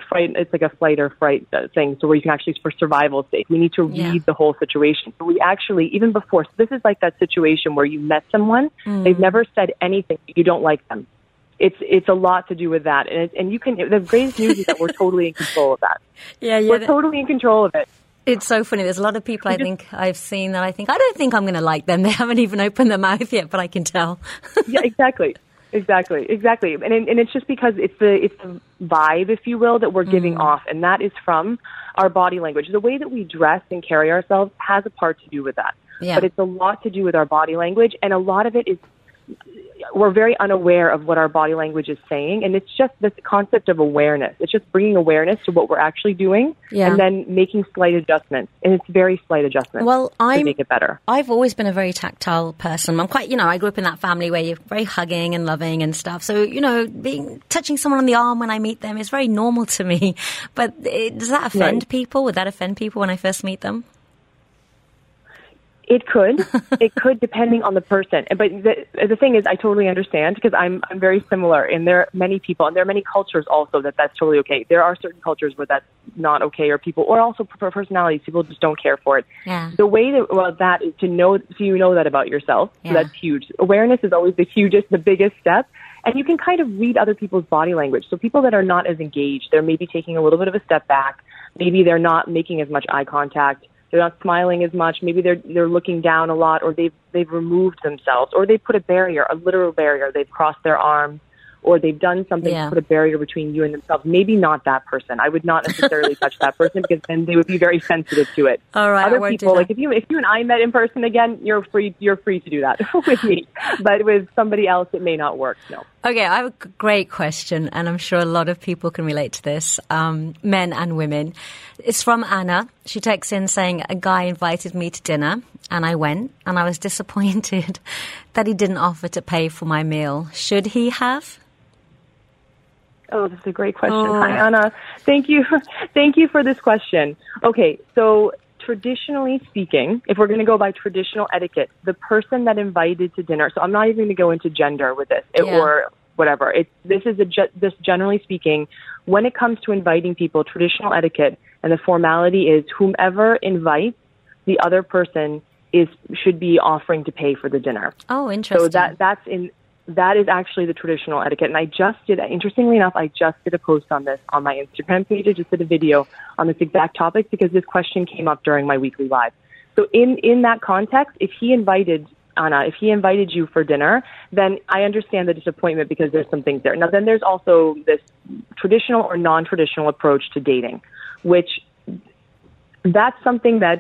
a flight or fright thing, so where you can actually, for survival's sake, we need to read the whole situation. So we actually, even before, so this is like that situation where you met someone, they've never said anything, you don't like them. It's a lot to do with that, and you can. The greatest news is that we're totally in control of that. We're totally in control of it. It's so funny. There's a lot of people I think I've seen that I don't think I'm going to like them. They haven't even opened their mouth yet, but I can tell. Yeah, exactly. And it's just because it's the vibe, if you will, that we're giving off, and that is from our body language. The way that we dress and carry ourselves has a part to do with that. But it's a lot to do with our body language, and a lot of it is we're very unaware of what our body language is saying, and it's just this concept of awareness. It's just bringing awareness to what we're actually doing, and then making slight adjustments, and it's very slight adjustments to make it better. I've always been a very tactile person. I'm quite, I grew up in that family where you're very hugging and loving and stuff. So, touching someone on the arm when I meet them is very normal to me. But does that offend people? Would that offend people when I first meet them? It could, depending on the person. But the thing is, I totally understand, because I'm very similar, and there are many people, and there are many cultures also that's totally okay. There are certain cultures where that's not okay, or people, or also for personalities, people just don't care for it. Yeah. The way that is to know, so you know that about yourself. So that's huge. Awareness is always the biggest step. And you can kind of read other people's body language. So people that are not as engaged, they're maybe taking a little bit of a step back. Maybe they're not making as much eye contact. They're not smiling as much. Maybe they're looking down a lot, or they've removed themselves, or they put a barrier, a literal barrier. They've crossed their arms, or they've done something to put a barrier between you and themselves. Maybe not that person. I would not necessarily touch that person, because then they would be very sensitive to it. All right, other people, like if you and I met in person again, you're free to do that with me. But with somebody else, it may not work. No. Okay, I have a great question, and I'm sure a lot of people can relate to this, men and women. It's from Anna. She texts in saying, a guy invited me to dinner, and I went, and I was disappointed that he didn't offer to pay for my meal. Should he have? Oh, that's a great question. Hi, Anna. Thank you. Thank you for this question. Okay, so traditionally speaking, if we're going to go by traditional etiquette, the person that invited to dinner, so I'm not even going to go into gender with this or whatever. This generally speaking, when it comes to inviting people, traditional etiquette and the formality is whomever invites the other person should be offering to pay for the dinner. Oh, interesting. So that is actually the traditional etiquette. And interestingly enough, I just did a post on this on my Instagram page. I just did a video on this exact topic, because this question came up during my weekly live. So in that context, if he invited you for dinner, then I understand the disappointment, because there's some things there. Now, then there's also this traditional or non-traditional approach to dating, which that's something that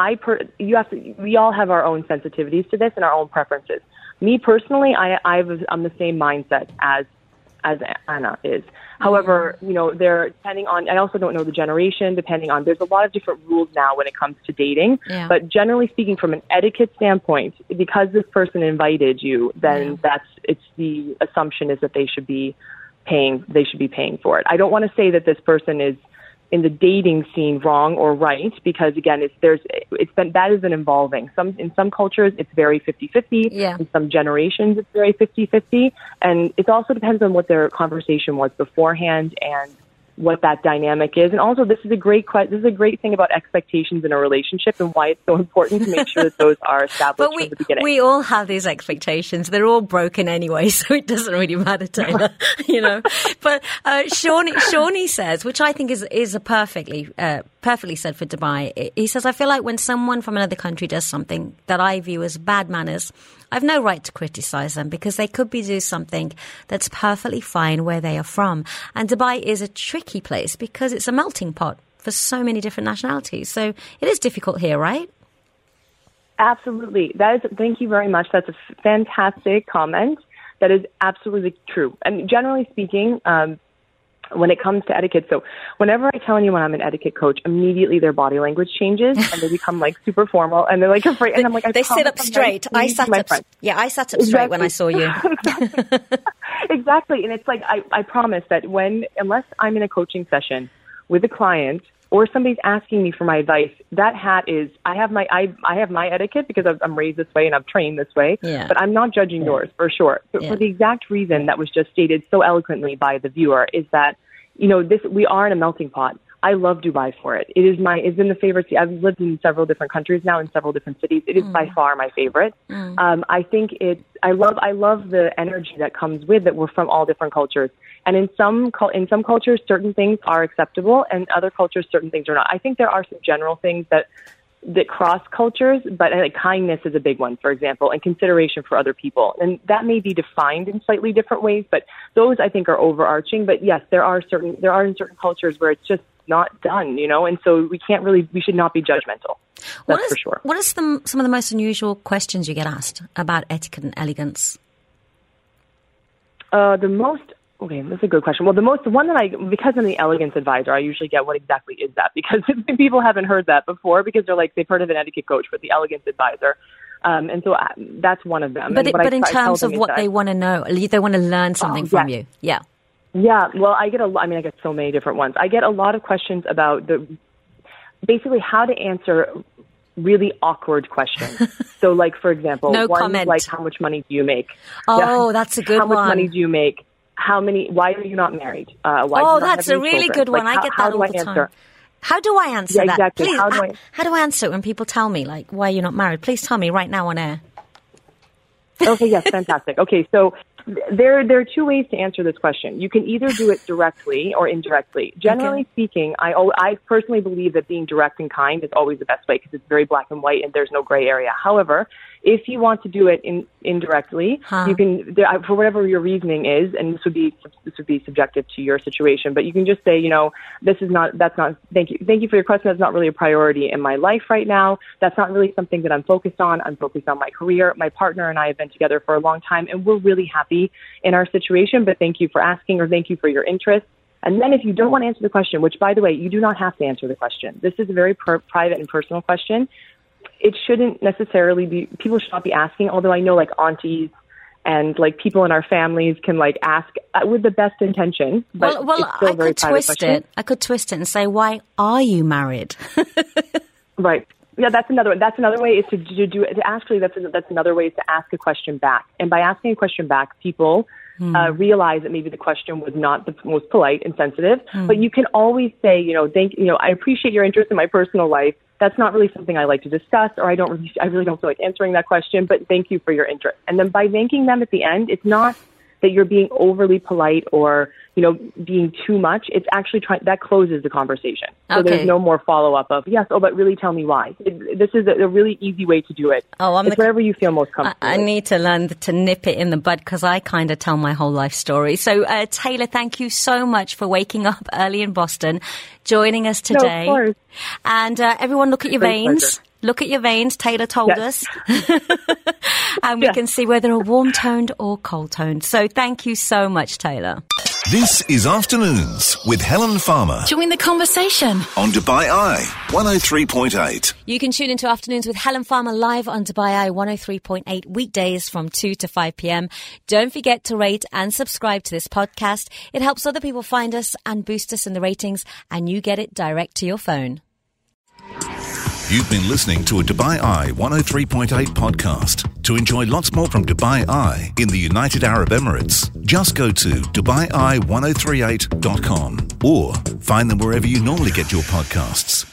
we all have our own sensitivities to this and our own preferences. Me personally, I'm the same mindset as Anna is. However, depending on, I also don't know the generation, there's a lot of different rules now when it comes to dating. Yeah. But generally speaking, from an etiquette standpoint, because this person invited you, then the assumption is that they should be paying for it. I don't want to say that this person is in the dating scene wrong or right, because again, that has been evolving. In some cultures, it's very 50-50. Yeah. In some generations, it's very 50-50. And it also depends on what their conversation was beforehand and what that dynamic is. And also, this is a great thing about expectations in a relationship and why it's so important to make sure that those are established from the beginning. We all have these expectations. They're all broken anyway, so it doesn't really matter, Taylor. But Shawnee says, which I think is a perfectly said for Dubai. He says, I feel like when someone from another country does something that I view as bad manners, I've no right to criticize them because they could be doing something that's perfectly fine where they are from. And Dubai is a tricky place because it's a melting pot for so many different nationalities. So it is difficult here, right? Absolutely. Thank you very much. That's a fantastic comment. That is absolutely true. And generally speaking, when it comes to etiquette, so whenever I tell anyone I'm an etiquette coach, immediately their body language changes and they become like super formal and they're like afraid. And I'm like, they sit up straight. I sat up straight when I saw you. Exactly. And it's like, I promise that unless I'm in a coaching session with a client or somebody's asking me for my advice, that hat is, I have my etiquette because I'm raised this way and I'm trained this way, but I'm not judging yours for sure. But for the exact reason that was just stated so eloquently by the viewer is that, we are in a melting pot. I love Dubai for it. It's been the favorite. I've lived in several different countries now, in several different cities. It is by far my favorite. I think I love the energy that comes with it. We're from all different cultures. And in some cultures, certain things are acceptable, and other cultures, certain things are not. I think there are some general things that cross cultures, but kindness is a big one, for example, and consideration for other people. And that may be defined in slightly different ways, but those I think are overarching. But yes, there are in certain cultures where it's just not done, and so we should not be judgmental. That's for sure. What are some of the most unusual questions you get asked about etiquette and elegance? Okay, that's a good question. Well, because I'm the elegance advisor, I usually get what exactly is that, because people haven't heard that before because they've heard of an etiquette coach, but the elegance advisor. And so that's one of them. But in terms of what they want to know, they want to learn something from you. Yeah. Yeah. Well, I get so many different ones. I get a lot of questions about basically how to answer really awkward questions. So for example, comment. Like how much money do you make? Oh, that's a good one. How much money do you make? Why are you not married? That's a really good one. I get that all the time. How do I answer that? Exactly. Please, how do I answer it when people tell me, why are you not married? Please tell me right now on air. Okay, yes, fantastic. Okay, so there are two ways to answer this question. You can either do it directly or indirectly. Generally speaking, I personally believe that being direct and kind is always the best way because it's very black and white and there's no gray area. However, if you want to do it indirectly, you can, for whatever your reasoning is, and this would be subjective to your situation, but you can just say, thank you for your question. That's not really a priority in my life right now. That's not really something that I'm focused on. I'm focused on my career. My partner and I have been together for a long time and we're really happy in our situation, but thank you for asking or thank you for your interest. And then if you don't want to answer the question, which by the way, you do not have to answer the question. This is a very private and personal question. It shouldn't necessarily be, people should not be asking, although I know aunties and people in our families can ask with the best intention. But well, I could twist it. I could twist it and say, why are you married? Right. Yeah, that's another way is to do it. Actually, that's another way is to ask a question back. And by asking a question back, people realize that maybe the question was not the most polite and sensitive. But you can always say, I appreciate your interest in my personal life. That's not really something I like to discuss, or I really don't feel like answering that question, but thank you for your interest. And then by thanking them at the end, it's not that you're being overly polite or, being too much. It's actually that closes the conversation. So there's no more follow-up of, yes, but really tell me why. This is a really easy way to do it. It's wherever you feel most comfortable. I need to learn to nip it in the bud because I kind of tell my whole life story. So, Taylor, thank you so much for waking up early in Boston, joining us today. No, of course. And everyone look at your veins. Pleasure. Look at your veins, Taylor told us. And we can see whether they're warm-toned or cold-toned. So thank you so much, Taylor. This is Afternoons with Helen Farmer Join the conversation. on Dubai Eye 103.8. You can tune into Afternoons with Helen Farmer live on Dubai Eye 103.8 weekdays from 2 to 5 p.m. Don't forget to rate and subscribe to this podcast. It helps other people find us and boost us in the ratings, and you get it direct to your phone. You've been listening to a Dubai Eye 103.8 podcast. To enjoy lots more from Dubai Eye in the United Arab Emirates, just go to DubaiEye1038.com or find them wherever you normally get your podcasts.